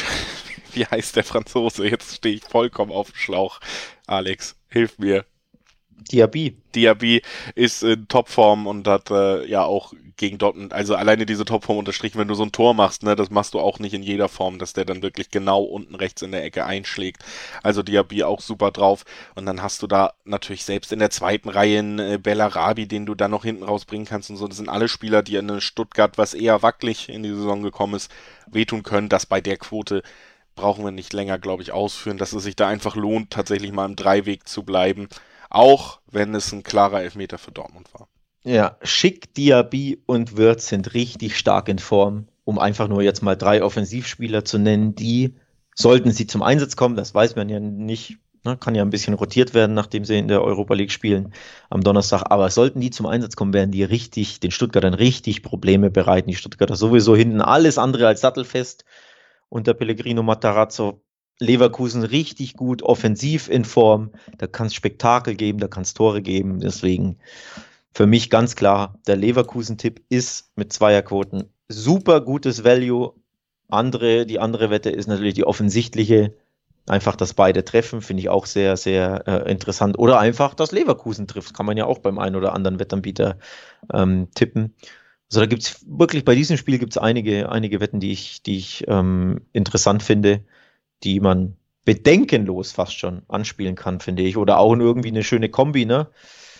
wie heißt der Franzose? Jetzt stehe ich vollkommen auf dem Schlauch. Alex, hilf mir. Diaby. Diaby ist in Topform und hat äh, ja auch gegen Dortmund, also alleine diese Topform unterstrichen, wenn du so ein Tor machst, ne, das machst du auch nicht in jeder Form, dass der dann wirklich genau unten rechts in der Ecke einschlägt. Also Diaby auch super drauf. Und dann hast du da natürlich selbst in der zweiten Reihe einen äh, Bellarabi, den du dann noch hinten rausbringen kannst und so. Das sind alle Spieler, die in Stuttgart, was eher wackelig in die Saison gekommen ist, wehtun können, dass bei der Quote brauchen wir nicht länger, glaube ich, ausführen, dass es sich da einfach lohnt, tatsächlich mal im Dreiweg zu bleiben, auch wenn es ein klarer Elfmeter für Dortmund war. Ja, Schick, Diaby und Wirtz sind richtig stark in Form, um einfach nur jetzt mal drei Offensivspieler zu nennen, die, sollten sie zum Einsatz kommen, das weiß man ja nicht, ne, kann ja ein bisschen rotiert werden, nachdem sie in der Europa League spielen am Donnerstag, aber sollten die zum Einsatz kommen, werden die richtig, den Stuttgartern richtig Probleme bereiten, die Stuttgarter sowieso hinten alles andere als sattelfest, unter Pellegrino Matarazzo. Leverkusen richtig gut, offensiv in Form, da kann es Spektakel geben, da kann es Tore geben, deswegen für mich ganz klar, der Leverkusen-Tipp ist mit Zweierquoten super gutes Value. Andere, die andere Wette ist natürlich die offensichtliche, einfach, dass beide treffen, finde ich auch sehr, sehr äh, interessant. Oder einfach, dass Leverkusen trifft, kann man ja auch beim einen oder anderen Wettanbieter ähm, tippen. Also da gibt es wirklich, bei diesem Spiel gibt es einige, einige Wetten, die ich, die ich ähm, interessant finde, die man bedenkenlos fast schon anspielen kann, finde ich. Oder auch irgendwie eine schöne Kombi, ne?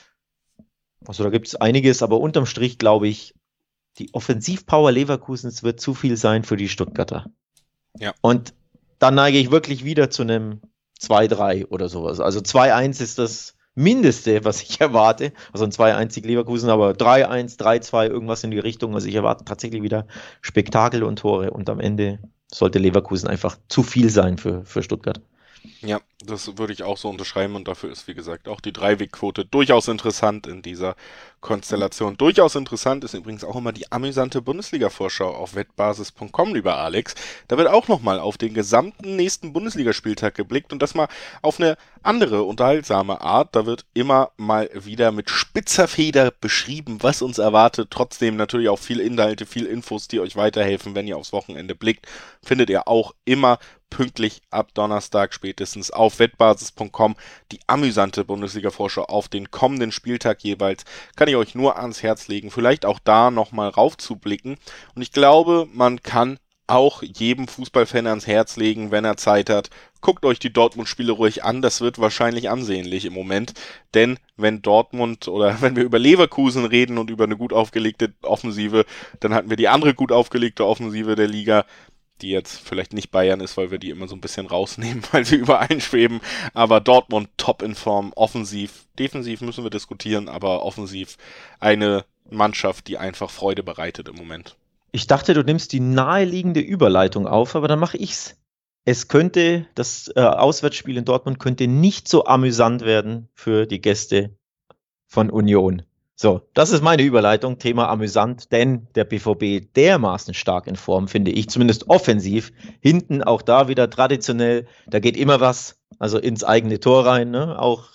Also da gibt es einiges, aber unterm Strich glaube ich, die Offensivpower Leverkusens wird zu viel sein für die Stuttgarter. Ja. Und dann neige ich wirklich wieder zu einem zwei drei oder sowas. Also zwei eins ist das Mindeste, was ich erwarte. Also ein zwei eins Sieg Leverkusen, aber drei eins, drei zwei, irgendwas in die Richtung. Also ich erwarte tatsächlich wieder Spektakel und Tore. Und am Ende sollte Leverkusen einfach zu viel sein für, für Stuttgart. Ja, das würde ich auch so unterschreiben und dafür ist, wie gesagt, auch die Dreiwegquote durchaus interessant in dieser Konstellation. Durchaus interessant ist übrigens auch immer die amüsante Bundesliga-Vorschau auf wettbasis punkt com, lieber Alex. Da wird auch nochmal auf den gesamten nächsten Bundesligaspieltag geblickt und das mal auf eine andere, unterhaltsame Art. Da wird immer mal wieder mit spitzer Feder beschrieben, was uns erwartet. Trotzdem natürlich auch viel Inhalte, viel Infos, die euch weiterhelfen, wenn ihr aufs Wochenende blickt. Findet ihr auch immer pünktlich ab Donnerstag spätestens auf wettbasis punkt com. Die amüsante Bundesliga-Vorschau auf den kommenden Spieltag jeweils kann ich euch nur ans Herz legen, vielleicht auch da nochmal raufzublicken. Und ich glaube, man kann auch jedem Fußballfan ans Herz legen, wenn er Zeit hat. Guckt euch die Dortmund-Spiele ruhig an, das wird wahrscheinlich ansehnlich im Moment, denn wenn Dortmund oder wenn wir über Leverkusen reden und über eine gut aufgelegte Offensive, dann hatten wir die andere gut aufgelegte Offensive der Liga, die jetzt vielleicht nicht Bayern ist, weil wir die immer so ein bisschen rausnehmen, weil sie übereinschweben, aber Dortmund top in Form, offensiv, defensiv müssen wir diskutieren, aber offensiv eine Mannschaft, die einfach Freude bereitet im Moment. Ich dachte, du nimmst die naheliegende Überleitung auf, aber dann mache ich's. Es könnte, das äh, Auswärtsspiel in Dortmund könnte nicht so amüsant werden für die Gäste von Union. So, das ist meine Überleitung, Thema amüsant, denn der B V B dermaßen stark in Form, finde ich, zumindest offensiv. Hinten auch da wieder traditionell, da geht immer was, also ins eigene Tor rein, ne? Auch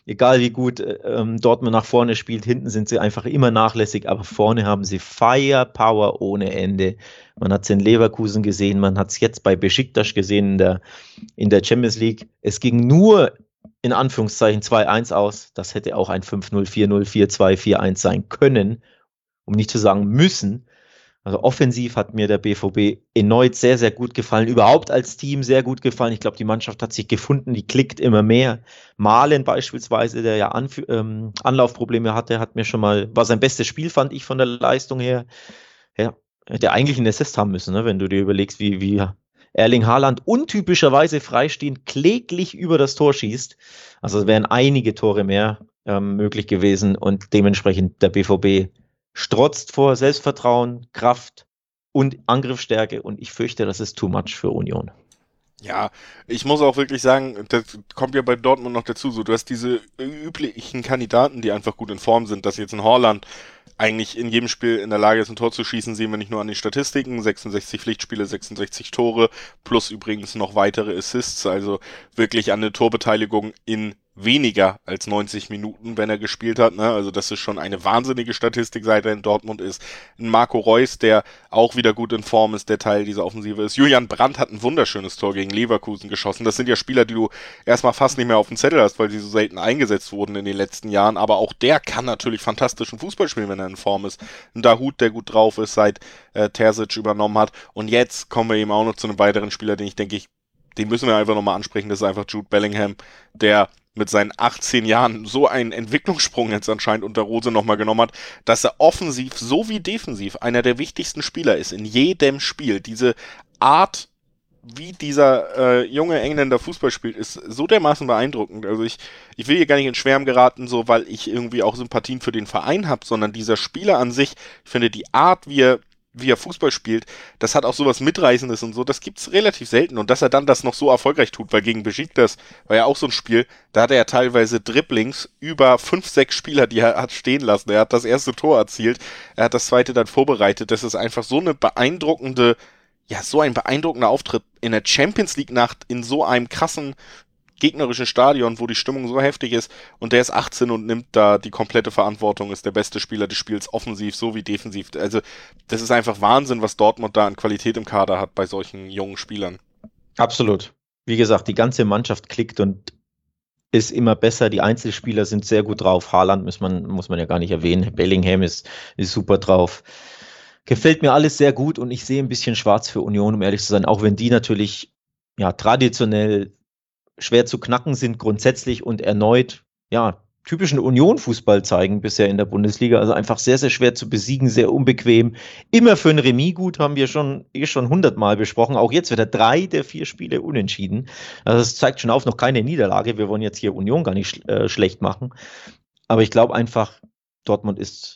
egal wie gut ähm, Dortmund nach vorne spielt, hinten sind sie einfach immer nachlässig, aber vorne haben sie Firepower ohne Ende. Man hat es in Leverkusen gesehen, man hat es jetzt bei Besiktas gesehen in der, in der Champions League. Es ging nur in Anführungszeichen zwei eins aus. Das hätte auch ein fünf null, vier null, vier zwei, vier eins sein können, um nicht zu sagen müssen. Also offensiv hat mir der B V B erneut sehr, sehr gut gefallen. Überhaupt als Team sehr gut gefallen. Ich glaube, die Mannschaft hat sich gefunden, die klickt immer mehr. Malen beispielsweise, der ja Anf- ähm, Anlaufprobleme hatte, hat mir schon mal, war sein bestes Spiel, fand ich von der Leistung her. Ja, hätte eigentlich einen Assist haben müssen, ne? Wenn du dir überlegst, wie, wie Erling Haaland untypischerweise freistehend kläglich über das Tor schießt. Also es wären einige Tore mehr ähm, möglich gewesen und dementsprechend der B V B strotzt vor Selbstvertrauen, Kraft und Angriffsstärke und ich fürchte, das ist too much für Union. Ja, ich muss auch wirklich sagen, das kommt ja bei Dortmund noch dazu, so du hast diese üblichen Kandidaten, die einfach gut in Form sind, dass jetzt ein Haaland eigentlich in jedem Spiel in der Lage ist, ein Tor zu schießen, sehen wir nicht nur an den Statistiken, sechsundsechzig Pflichtspiele, sechsundsechzig Tore, plus übrigens noch weitere Assists, also wirklich an eine Torbeteiligung in weniger als neunzig Minuten, wenn er gespielt hat, ne? Also das ist schon eine wahnsinnige Statistik, seit er in Dortmund ist. Ein Marco Reus, der auch wieder gut in Form ist, der Teil dieser Offensive ist. Julian Brandt hat ein wunderschönes Tor gegen Leverkusen geschossen. Das sind ja Spieler, die du erstmal fast nicht mehr auf dem Zettel hast, weil sie so selten eingesetzt wurden in den letzten Jahren, aber auch der kann natürlich fantastischen Fußball spielen, wenn er in Form ist. Ein Dahut, der gut drauf ist, seit äh, Terzic übernommen hat. Und jetzt kommen wir eben auch noch zu einem weiteren Spieler, den ich denke, ich, den müssen wir einfach nochmal ansprechen, das ist einfach Jude Bellingham, der mit seinen achtzehn Jahren so einen Entwicklungssprung jetzt anscheinend unter Rose nochmal genommen hat, dass er offensiv sowie defensiv einer der wichtigsten Spieler ist in jedem Spiel. Diese Art, wie dieser äh, junge Engländer Fußball spielt, ist so dermaßen beeindruckend. Also ich, ich will hier gar nicht in Schwärmen geraten, so weil ich irgendwie auch Sympathien für den Verein habe, sondern dieser Spieler an sich, ich finde die Art, wie er wie er Fußball spielt, das hat auch sowas Mitreißendes und so, das gibt's relativ selten und dass er dann das noch so erfolgreich tut, weil gegen Besiktas war ja auch so ein Spiel, da hat er ja teilweise Dribblings über fünf, sechs Spieler, die er hat stehen lassen. Er hat das erste Tor erzielt, er hat das zweite dann vorbereitet, das ist einfach so eine beeindruckende, ja, so ein beeindruckender Auftritt in der Champions League Nacht in so einem krassen gegnerischen Stadion, wo die Stimmung so heftig ist und der ist achtzehn und nimmt da die komplette Verantwortung, ist der beste Spieler des Spiels, offensiv sowie defensiv. Also das ist einfach Wahnsinn, was Dortmund da an Qualität im Kader hat bei solchen jungen Spielern. Absolut. Wie gesagt, die ganze Mannschaft klickt und ist immer besser. Die Einzelspieler sind sehr gut drauf. Haaland muss man, muss man ja gar nicht erwähnen. Bellingham ist, ist super drauf. Gefällt mir alles sehr gut und ich sehe ein bisschen schwarz für Union, um ehrlich zu sein, auch wenn die natürlich ja traditionell schwer zu knacken sind grundsätzlich und erneut, ja, typischen Union-Fußball zeigen bisher in der Bundesliga. Also einfach sehr, sehr schwer zu besiegen, sehr unbequem. Immer für ein Remis gut, haben wir schon eh schon hundertmal besprochen. Auch jetzt wieder drei der vier Spiele unentschieden. Also das zeigt schon auf, noch keine Niederlage. Wir wollen jetzt hier Union gar nicht äh, schlecht machen. Aber ich glaube einfach, Dortmund ist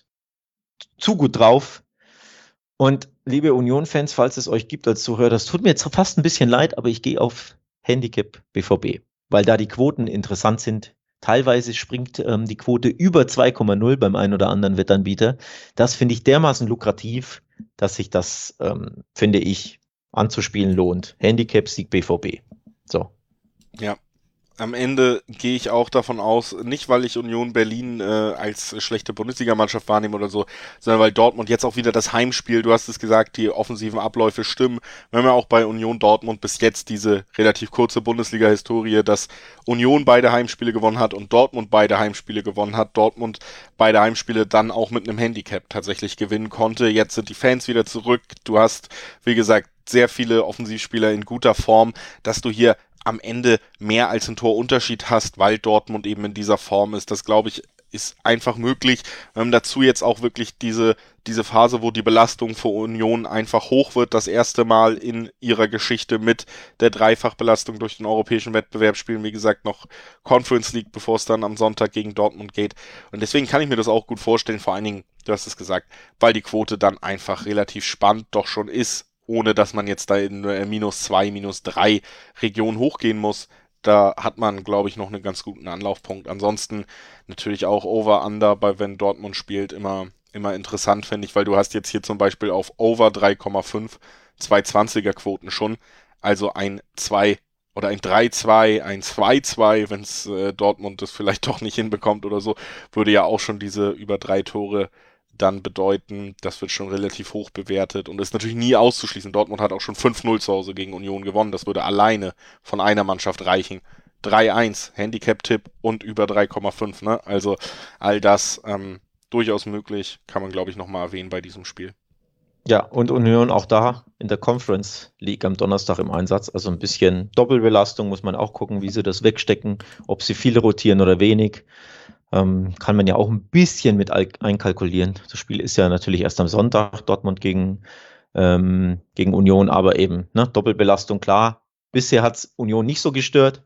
zu gut drauf. Und liebe Union-Fans, falls es euch gibt als Zuhörer, das tut mir jetzt fast ein bisschen leid, aber ich gehe auf Handicap B V B, weil da die Quoten interessant sind. Teilweise springt ähm, die Quote über zwei Komma null beim einen oder anderen Wettanbieter. Das finde ich dermaßen lukrativ, dass sich das, ähm, finde ich, anzuspielen lohnt. Handicap Sieg B V B. So. Ja. Am Ende gehe ich auch davon aus, nicht weil ich Union Berlin äh, als schlechte Bundesligamannschaft wahrnehme oder so, sondern weil Dortmund jetzt auch wieder das Heimspiel, du hast es gesagt, die offensiven Abläufe stimmen. Wir haben ja auch bei Union Dortmund bis jetzt diese relativ kurze Bundesliga-Historie, dass Union beide Heimspiele gewonnen hat und Dortmund beide Heimspiele gewonnen hat. Dortmund beide Heimspiele dann auch mit einem Handicap tatsächlich gewinnen konnte. Jetzt sind die Fans wieder zurück. Du hast, wie gesagt, sehr viele Offensivspieler in guter Form, dass du hier am Ende mehr als ein Torunterschied hast, weil Dortmund eben in dieser Form ist. Das, glaube ich, ist einfach möglich. Wir haben dazu jetzt auch wirklich diese, diese Phase, wo die Belastung für Union einfach hoch wird. Das erste Mal in ihrer Geschichte mit der Dreifachbelastung durch den europäischen Wettbewerb spielen. Wie gesagt, noch Conference League, bevor es dann am Sonntag gegen Dortmund geht. Und deswegen kann ich mir das auch gut vorstellen. Vor allen Dingen, du hast es gesagt, weil die Quote dann einfach relativ spannend doch schon ist, ohne dass man jetzt da in äh, minus zwei, minus drei Region hochgehen muss. Da hat man, glaube ich, noch einen ganz guten Anlaufpunkt. Ansonsten natürlich auch Over-Under, bei wenn Dortmund spielt, immer, immer interessant, finde ich, weil du hast jetzt hier zum Beispiel auf Over drei Komma fünf zwei zwanziger Quoten schon, also ein zwei oder ein drei zwei, ein zwei zwei, wenn es äh, Dortmund das vielleicht doch nicht hinbekommt oder so, würde ja auch schon diese über drei Tore dann bedeuten. Das wird schon relativ hoch bewertet und ist natürlich nie auszuschließen. Dortmund hat auch schon fünf null zu Hause gegen Union gewonnen. Das würde alleine von einer Mannschaft reichen. drei eins, Handicap-Tipp und über drei Komma fünf, ne? Also all das ähm, durchaus möglich, kann man glaube ich nochmal erwähnen bei diesem Spiel. Ja, und Union auch da in der Conference League am Donnerstag im Einsatz. Also ein bisschen Doppelbelastung, muss man auch gucken, wie sie das wegstecken, ob sie viel rotieren oder wenig. Ähm, kann man ja auch ein bisschen mit einkalkulieren. Das Spiel ist ja natürlich erst am Sonntag, Dortmund gegen, ähm, gegen Union, aber eben ne, Doppelbelastung, klar. Bisher hat es Union nicht so gestört,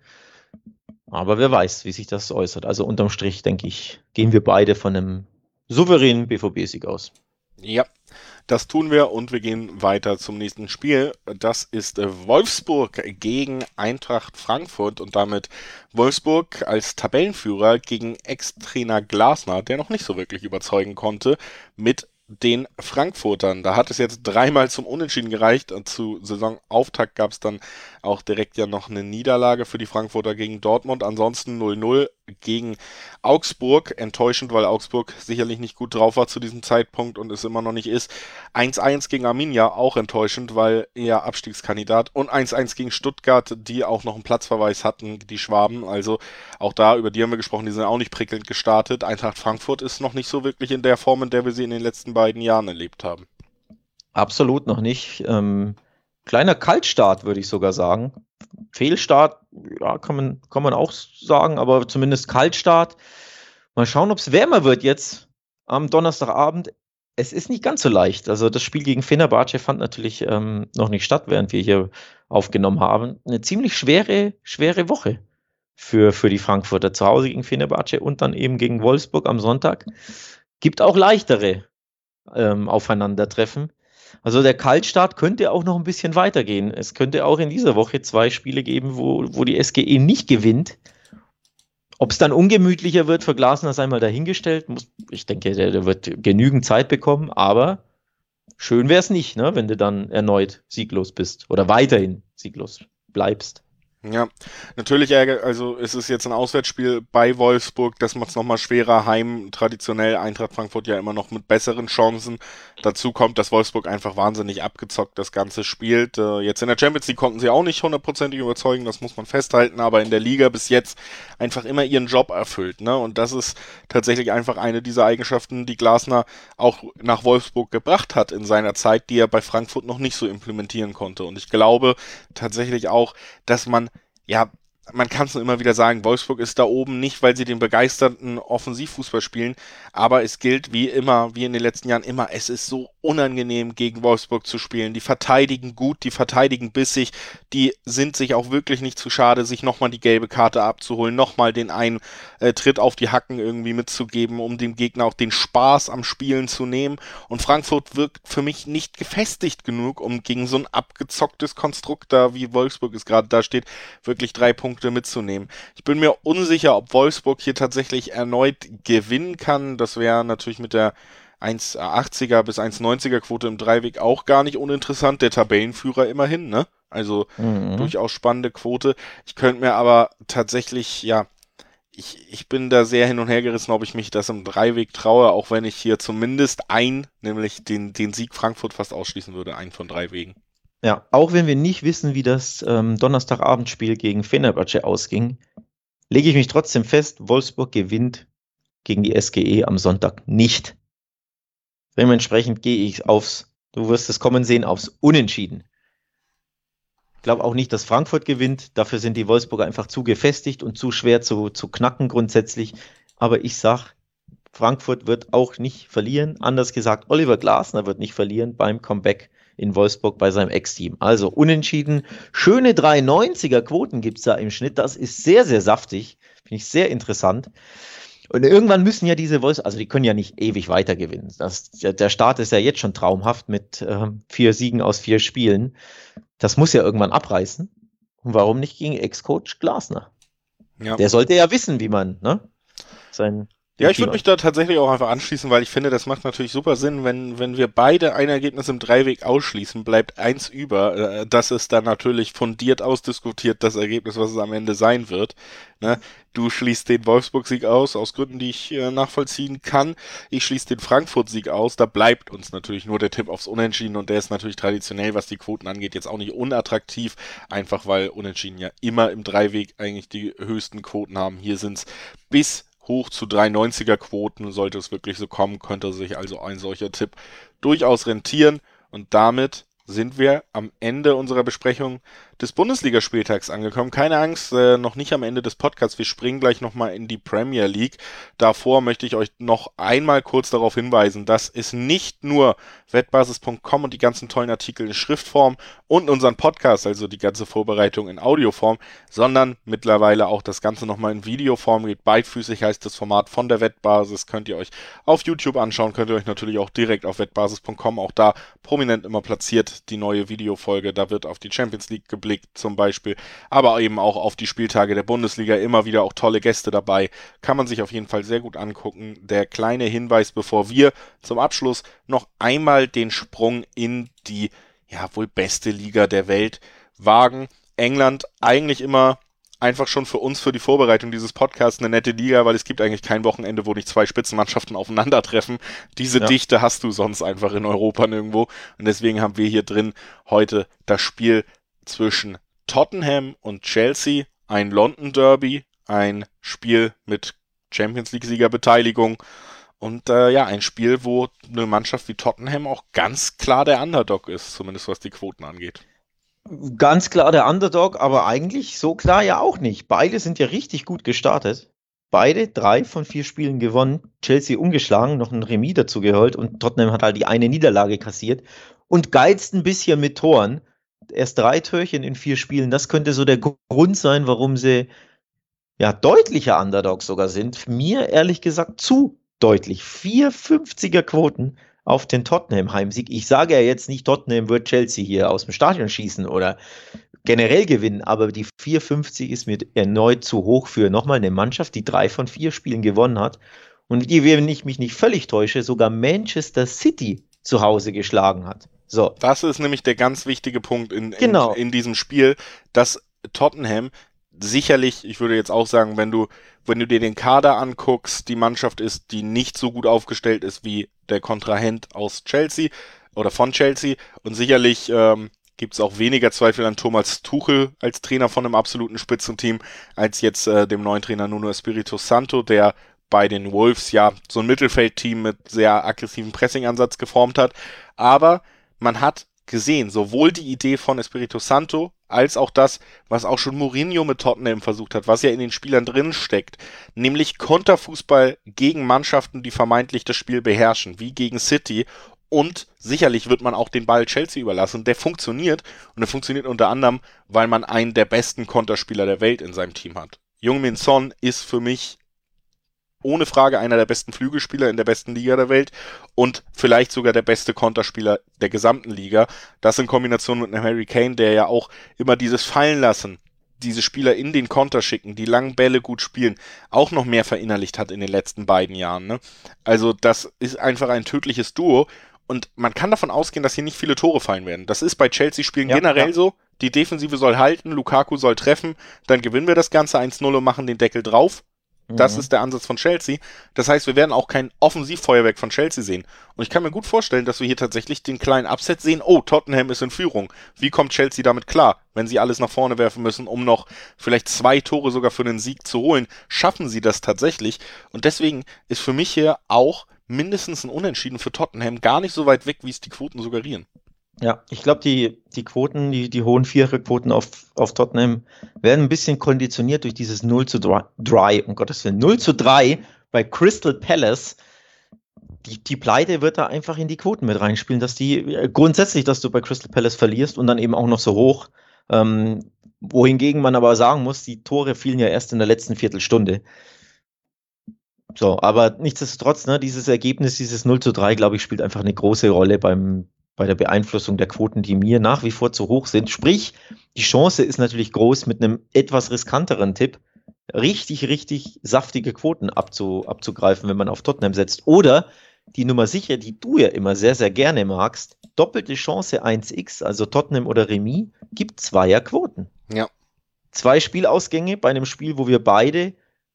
aber wer weiß, wie sich das äußert. Also unterm Strich, denke ich, gehen wir beide von einem souveränen B V B-Sieg aus. Ja, das tun wir und wir gehen weiter zum nächsten Spiel. Das ist Wolfsburg gegen Eintracht Frankfurt und damit Wolfsburg als Tabellenführer gegen Ex-Trainer Glasner, der noch nicht so wirklich überzeugen konnte, mit den Frankfurtern. Da hat es jetzt dreimal zum Unentschieden gereicht. Zu Saisonauftakt gab es dann auch direkt ja noch eine Niederlage für die Frankfurter gegen Dortmund. Ansonsten null null gegen Augsburg. Enttäuschend, weil Augsburg sicherlich nicht gut drauf war zu diesem Zeitpunkt und es immer noch nicht ist. eins eins gegen Arminia, auch enttäuschend, weil eher Abstiegskandidat. Und eins eins gegen Stuttgart, die auch noch einen Platzverweis hatten, die Schwaben. Also auch da, über die haben wir gesprochen, die sind auch nicht prickelnd gestartet. Eintracht Frankfurt ist noch nicht so wirklich in der Form, in der wir sie in den letzten beiden Jahren erlebt haben. Absolut noch nicht. Ähm, kleiner Kaltstart, würde ich sogar sagen. Fehlstart, ja, kann man, kann man auch sagen, aber zumindest Kaltstart. Mal schauen, ob es wärmer wird jetzt am Donnerstagabend. Es ist nicht ganz so leicht. Also das Spiel gegen Fenerbahce fand natürlich ähm, noch nicht statt, während wir hier aufgenommen haben. Eine ziemlich schwere, schwere Woche für, für die Frankfurter. Zu Hause gegen Fenerbahce und dann eben gegen Wolfsburg am Sonntag. Gibt auch leichtere ähm, Aufeinandertreffen. Also der Kaltstart könnte auch noch ein bisschen weitergehen. Es könnte auch in dieser Woche zwei Spiele geben, wo, wo die S G E nicht gewinnt. Ob es dann ungemütlicher wird für Glasner, sei mal dahingestellt. Muss, ich denke, der, der wird genügend Zeit bekommen, aber schön wäre es nicht, ne, wenn du dann erneut sieglos bist oder weiterhin sieglos bleibst. Ja, natürlich, also ist es jetzt ein Auswärtsspiel bei Wolfsburg, das macht es nochmal schwerer. Heim traditionell Eintracht Frankfurt ja immer noch mit besseren Chancen. Dazu kommt, dass Wolfsburg einfach wahnsinnig abgezockt das Ganze spielt. Jetzt in der Champions League konnten sie auch nicht hundertprozentig überzeugen, das muss man festhalten, aber in der Liga bis jetzt einfach immer ihren Job erfüllt, ne? Und das ist tatsächlich einfach eine dieser Eigenschaften, die Glasner auch nach Wolfsburg gebracht hat in seiner Zeit, die er bei Frankfurt noch nicht so implementieren konnte. Und ich glaube tatsächlich auch, dass man ja, man kann es nur immer wieder sagen, Wolfsburg ist da oben nicht, weil sie den begeisterten Offensivfußball spielen, aber es gilt wie immer, wie in den letzten Jahren immer, es ist so unangenehm gegen Wolfsburg zu spielen. Die verteidigen gut, die verteidigen bissig, die sind sich auch wirklich nicht zu schade, sich nochmal die gelbe Karte abzuholen, nochmal den einen äh, Tritt auf die Hacken irgendwie mitzugeben, um dem Gegner auch den Spaß am Spielen zu nehmen. Und Frankfurt wirkt für mich nicht gefestigt genug, um gegen so ein abgezocktes Konstrukt da, wie Wolfsburg es gerade da steht, wirklich drei Punkte mitzunehmen. Ich bin mir unsicher, ob Wolfsburg hier tatsächlich erneut gewinnen kann. Das wäre natürlich mit der eins achtziger bis eins neunziger Quote im Dreiweg auch gar nicht uninteressant. Der Tabellenführer immerhin, ne? Also mhm. durchaus spannende Quote. Ich könnte mir aber tatsächlich, ja, ich, ich bin da sehr hin und her gerissen, ob ich mich das im Dreiweg traue, auch wenn ich hier zumindest ein, nämlich den, den Sieg Frankfurt fast ausschließen würde, einen von drei Wegen. Ja, auch wenn wir nicht wissen, wie das ähm, Donnerstagabendspiel gegen Fenerbahce ausging, lege ich mich trotzdem fest, Wolfsburg gewinnt gegen die S G E am Sonntag nicht. Dementsprechend gehe ich aufs, du wirst es kommen sehen, aufs Unentschieden. Ich glaube auch nicht, dass Frankfurt gewinnt. Dafür sind die Wolfsburger einfach zu gefestigt und zu schwer zu, zu knacken grundsätzlich. Aber ich sage, Frankfurt wird auch nicht verlieren. Anders gesagt, Oliver Glasner wird nicht verlieren beim Comeback in Wolfsburg bei seinem Ex-Team. Also unentschieden. Schöne drei neunziger Quoten gibt es da im Schnitt. Das ist sehr, sehr saftig. Finde ich sehr interessant. Und irgendwann müssen ja diese Wolfs, also die können ja nicht ewig weiter gewinnen. Das, der Start ist ja jetzt schon traumhaft mit äh, vier Siegen aus vier Spielen. Das muss ja irgendwann abreißen. Und warum nicht gegen Ex-Coach Glasner? Ja. Der sollte ja wissen, wie man ne, sein, Ja, ich würde mich da tatsächlich auch einfach anschließen, weil ich finde, das macht natürlich super Sinn, wenn, wenn wir beide ein Ergebnis im Dreiweg ausschließen, bleibt eins über. Äh, Das ist dann natürlich fundiert ausdiskutiert, das Ergebnis, was es am Ende sein wird. Ne? Du schließt den Wolfsburg-Sieg aus, aus Gründen, die ich äh, nachvollziehen kann. Ich schließe den Frankfurt-Sieg aus. Da bleibt uns natürlich nur der Tipp aufs Unentschieden und der ist natürlich traditionell, was die Quoten angeht, jetzt auch nicht unattraktiv, einfach weil Unentschieden ja immer im Dreiweg eigentlich die höchsten Quoten haben. Hier sind es bis hoch zu drei neunziger Quoten. Sollte es wirklich so kommen, könnte sich also ein solcher Tipp durchaus rentieren. Und damit sind wir am Ende unserer Besprechung des Bundesligaspieltags angekommen. Keine Angst, äh, noch nicht am Ende des Podcasts. Wir springen gleich nochmal in die Premier League. Davor möchte ich euch noch einmal kurz darauf hinweisen, dass es nicht nur wettbasis punkt com und die ganzen tollen Artikel in Schriftform und unseren Podcast, also die ganze Vorbereitung in Audioform, sondern mittlerweile auch das Ganze nochmal in Videoform geht. Beidfüßig heißt das Format von der Wettbasis. Könnt ihr euch auf YouTube anschauen, könnt ihr euch natürlich auch direkt auf wettbasis punkt com, auch da prominent immer platziert, die neue Videofolge. Da wird auf die Champions League geblickt zum Beispiel, aber eben auch auf die Spieltage der Bundesliga. Immer wieder auch tolle Gäste dabei. Kann man sich auf jeden Fall sehr gut angucken. Der kleine Hinweis, bevor wir zum Abschluss noch einmal den Sprung in die, ja, wohl beste Liga der Welt wagen. England eigentlich immer einfach schon für uns, für die Vorbereitung dieses Podcasts eine nette Liga, weil es gibt eigentlich kein Wochenende, wo nicht zwei Spitzenmannschaften aufeinandertreffen. Diese ja. Dichte hast du sonst einfach in Europa nirgendwo. Und deswegen haben wir hier drin heute das Spiel zwischen Tottenham und Chelsea, ein London Derby, ein Spiel mit Champions League-Siegerbeteiligung und äh, ja, ein Spiel, wo eine Mannschaft wie Tottenham auch ganz klar der Underdog ist, zumindest was die Quoten angeht. Ganz klar der Underdog, aber eigentlich so klar ja auch nicht. Beide sind ja richtig gut gestartet. Beide drei von vier Spielen gewonnen. Chelsea ungeschlagen, noch ein Remis dazu geholt und Tottenham hat halt die eine Niederlage kassiert und geizt ein bisschen mit Toren. Erst drei Türchen in vier Spielen, das könnte so der Grund sein, warum sie ja deutlicher Underdog sogar sind. Mir ehrlich gesagt zu deutlich. vier fünfziger Quoten auf den Tottenham-Heimsieg. Ich sage ja jetzt nicht, Tottenham wird Chelsea hier aus dem Stadion schießen oder generell gewinnen, aber die vier fünfzig ist mir erneut zu hoch für nochmal eine Mannschaft, die drei von vier Spielen gewonnen hat und die, wenn ich mich nicht völlig täusche, sogar Manchester City zu Hause geschlagen hat. So. Das ist nämlich der ganz wichtige Punkt in, genau. in, in diesem Spiel, dass Tottenham sicherlich, ich würde jetzt auch sagen, wenn du, wenn du dir den Kader anguckst, die Mannschaft ist, die nicht so gut aufgestellt ist wie der Kontrahent aus Chelsea oder von Chelsea und sicherlich ähm, gibt es auch weniger Zweifel an Thomas Tuchel als Trainer von einem absoluten Spitzenteam, als jetzt äh, dem neuen Trainer Nuno Espirito Santo, der bei den Wolves ja so ein Mittelfeldteam mit sehr aggressivem Pressingansatz geformt hat, aber man hat gesehen, sowohl die Idee von Espirito Santo, als auch das, was auch schon Mourinho mit Tottenham versucht hat, was ja in den Spielern drin steckt, nämlich Konterfußball gegen Mannschaften, die vermeintlich das Spiel beherrschen, wie gegen City. Und sicherlich wird man auch den Ball Chelsea überlassen. Der funktioniert und der funktioniert unter anderem, weil man einen der besten Konterspieler der Welt in seinem Team hat. Heung-min Son ist für mich ohne Frage einer der besten Flügelspieler in der besten Liga der Welt und vielleicht sogar der beste Konterspieler der gesamten Liga. Das in Kombination mit einem Harry Kane, der ja auch immer dieses Fallenlassen, diese Spieler in den Konter schicken, die langen Bälle gut spielen, auch noch mehr verinnerlicht hat in den letzten beiden Jahren. Ne? Also das ist einfach ein tödliches Duo und man kann davon ausgehen, dass hier nicht viele Tore fallen werden. Das ist bei Chelsea-Spielen ja, generell ja. so. Die Defensive soll halten, Lukaku soll treffen, dann gewinnen wir das Ganze eins null und machen den Deckel drauf. Das ist der Ansatz von Chelsea. Das heißt, wir werden auch kein Offensivfeuerwerk von Chelsea sehen. Und ich kann mir gut vorstellen, dass wir hier tatsächlich den kleinen Upset sehen. Oh, Tottenham ist in Führung. Wie kommt Chelsea damit klar, wenn sie alles nach vorne werfen müssen, um noch vielleicht zwei Tore sogar für einen Sieg zu holen? Schaffen sie das tatsächlich? Und deswegen ist für mich hier auch mindestens ein Unentschieden für Tottenham gar nicht so weit weg, wie es die Quoten suggerieren. Ja, ich glaube, die, die Quoten, die, die hohen Viererquoten auf, auf Tottenham werden ein bisschen konditioniert durch dieses null zu drei, um Gottes Willen, null zu drei bei Crystal Palace. Die, die Pleite wird da einfach in die Quoten mit reinspielen, dass die grundsätzlich, dass du bei Crystal Palace verlierst und dann eben auch noch so hoch. Ähm, wohingegen man aber sagen muss, die Tore fielen ja erst in der letzten Viertelstunde. So, aber nichtsdestotrotz, ne, dieses Ergebnis, dieses null zu drei, glaube ich, spielt einfach eine große Rolle beim bei der Beeinflussung der Quoten, die mir nach wie vor zu hoch sind. Sprich, die Chance ist natürlich groß mit einem etwas riskanteren Tipp, richtig, richtig saftige Quoten abzu, abzugreifen, wenn man auf Tottenham setzt. Oder die Nummer sicher, die du ja immer sehr, sehr gerne magst, doppelte Chance eins x, also Tottenham oder Remis, gibt Zweierquoten. Ja. Zwei Spielausgänge bei einem Spiel, wo wir beide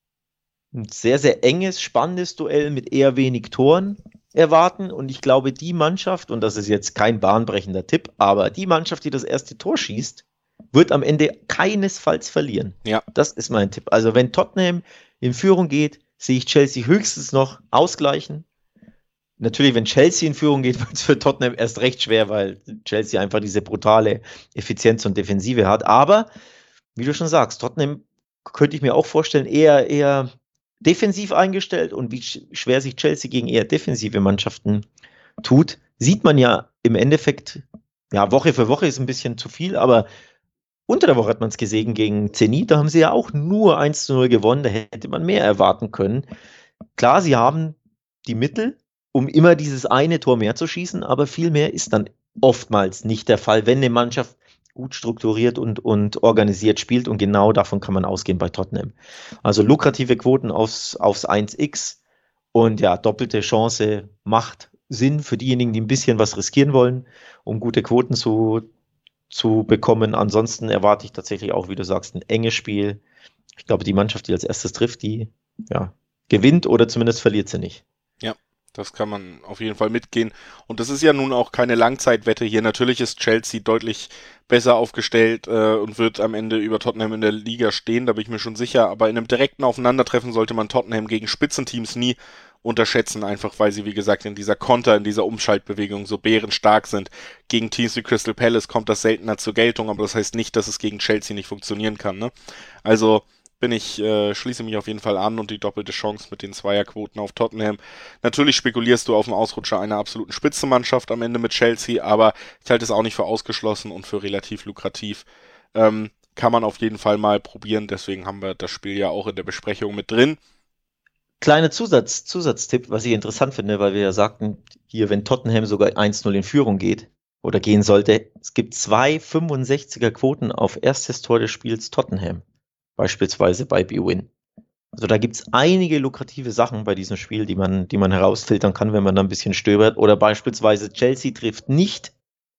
ein sehr, sehr enges, spannendes Duell mit eher wenig Toren erwarten. Und ich glaube, die Mannschaft, und das ist jetzt kein bahnbrechender Tipp, aber die Mannschaft, die das erste Tor schießt, wird am Ende keinesfalls verlieren. Ja. Das ist mein Tipp. Also wenn Tottenham in Führung geht, sehe ich Chelsea höchstens noch ausgleichen. Natürlich, wenn Chelsea in Führung geht, wird es für Tottenham erst recht schwer, weil Chelsea einfach diese brutale Effizienz und Defensive hat. Aber, wie du schon sagst, Tottenham könnte ich mir auch vorstellen, eher, eher defensiv eingestellt, und wie schwer sich Chelsea gegen eher defensive Mannschaften tut, sieht man ja im Endeffekt, ja, Woche für Woche ist ein bisschen zu viel, aber unter der Woche hat man es gesehen gegen Zenit, da haben sie ja auch nur eins zu null gewonnen, da hätte man mehr erwarten können. Klar, sie haben die Mittel, um immer dieses eine Tor mehr zu schießen, aber viel mehr ist dann oftmals nicht der Fall, wenn eine Mannschaft gut strukturiert und, und organisiert spielt, und genau davon kann man ausgehen bei Tottenham. Also lukrative Quoten aufs, aufs eins x, und ja, doppelte Chance macht Sinn für diejenigen, die ein bisschen was riskieren wollen, um gute Quoten zu, zu bekommen. Ansonsten erwarte ich tatsächlich auch, wie du sagst, ein enges Spiel. Ich glaube, die Mannschaft, die als erstes trifft, die ja, gewinnt oder zumindest verliert sie nicht. Ja. Das kann man auf jeden Fall mitgehen. Und das ist ja nun auch keine Langzeitwette hier. Natürlich ist Chelsea deutlich besser aufgestellt äh, und wird am Ende über Tottenham in der Liga stehen, da bin ich mir schon sicher. Aber in einem direkten Aufeinandertreffen sollte man Tottenham gegen Spitzenteams nie unterschätzen, einfach weil sie, wie gesagt, in dieser Konter, in dieser Umschaltbewegung so bärenstark sind. Gegen Teams wie Crystal Palace kommt das seltener zur Geltung, aber das heißt nicht, dass es gegen Chelsea nicht funktionieren kann, ne? Also bin ich, äh, schließe mich auf jeden Fall an, und die doppelte Chance mit den Zweierquoten auf Tottenham. Natürlich spekulierst du auf den Ausrutscher einer absoluten Spitzenmannschaft am Ende mit Chelsea, aber ich halte es auch nicht für ausgeschlossen und für relativ lukrativ. Ähm, kann man auf jeden Fall mal probieren, deswegen haben wir das Spiel ja auch in der Besprechung mit drin. Kleiner Zusatz, Zusatztipp, was ich interessant finde, weil wir ja sagten, hier, wenn Tottenham sogar eins null in Führung geht oder gehen sollte, es gibt zwei fünfundsechziger Quoten auf erstes Tor des Spiels Tottenham. Beispielsweise bei B-Win. Also da gibt es einige lukrative Sachen bei diesem Spiel, die man, die man herausfiltern kann, wenn man da ein bisschen stöbert. Oder beispielsweise Chelsea trifft nicht,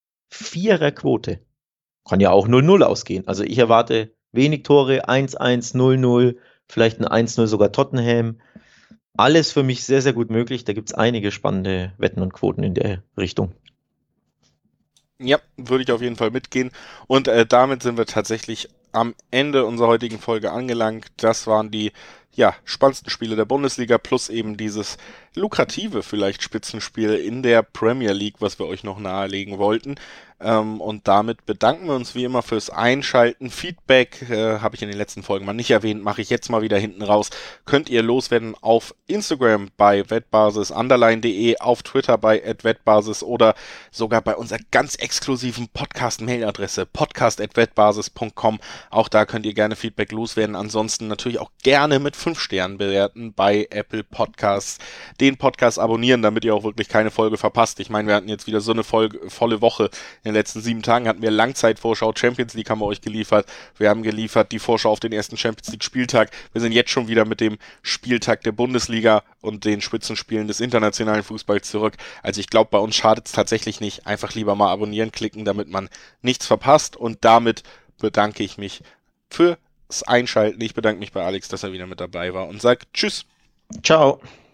Viererquote. Kann ja auch null null ausgehen. Also ich erwarte wenig Tore, eins eins, null null, vielleicht ein eins null sogar Tottenham. Alles für mich sehr, sehr gut möglich. Da gibt es einige spannende Wetten und Quoten in der Richtung. Ja, würde ich auf jeden Fall mitgehen. Und äh, damit sind wir tatsächlich am Ende unserer heutigen Folge angelangt. Das waren die ja, spannendsten Spiele der Bundesliga plus eben dieses lukrative vielleicht Spitzenspiel in der Premier League, was wir euch noch nahelegen wollten. Ähm, und damit bedanken wir uns wie immer fürs Einschalten. Feedback äh, habe ich in den letzten Folgen mal nicht erwähnt, mache ich jetzt mal wieder hinten raus. Könnt ihr loswerden auf Instagram bei wettbasis underline de, auf Twitter bei at wettbasis oder sogar bei unserer ganz exklusiven Podcast-Mail-Adresse podcast at wettbasis punkt com. Auch da könnt ihr gerne Feedback loswerden. Ansonsten natürlich auch gerne mit fünf Sternen bewerten bei Apple Podcasts. Den Podcast abonnieren, damit ihr auch wirklich keine Folge verpasst. Ich meine, wir hatten jetzt wieder so eine Folge, volle Woche. In den letzten sieben Tagen hatten wir Langzeitvorschau, Champions League haben wir euch geliefert. Wir haben geliefert die Vorschau auf den ersten Champions League Spieltag. Wir sind jetzt schon wieder mit dem Spieltag der Bundesliga und den Spitzenspielen des internationalen Fußballs zurück. Also ich glaube, bei uns schadet es tatsächlich nicht. Einfach lieber mal abonnieren klicken, damit man nichts verpasst. Und damit bedanke ich mich fürs Einschalten. Ich bedanke mich bei Alex, dass er wieder mit dabei war und sage Tschüss. Ciao.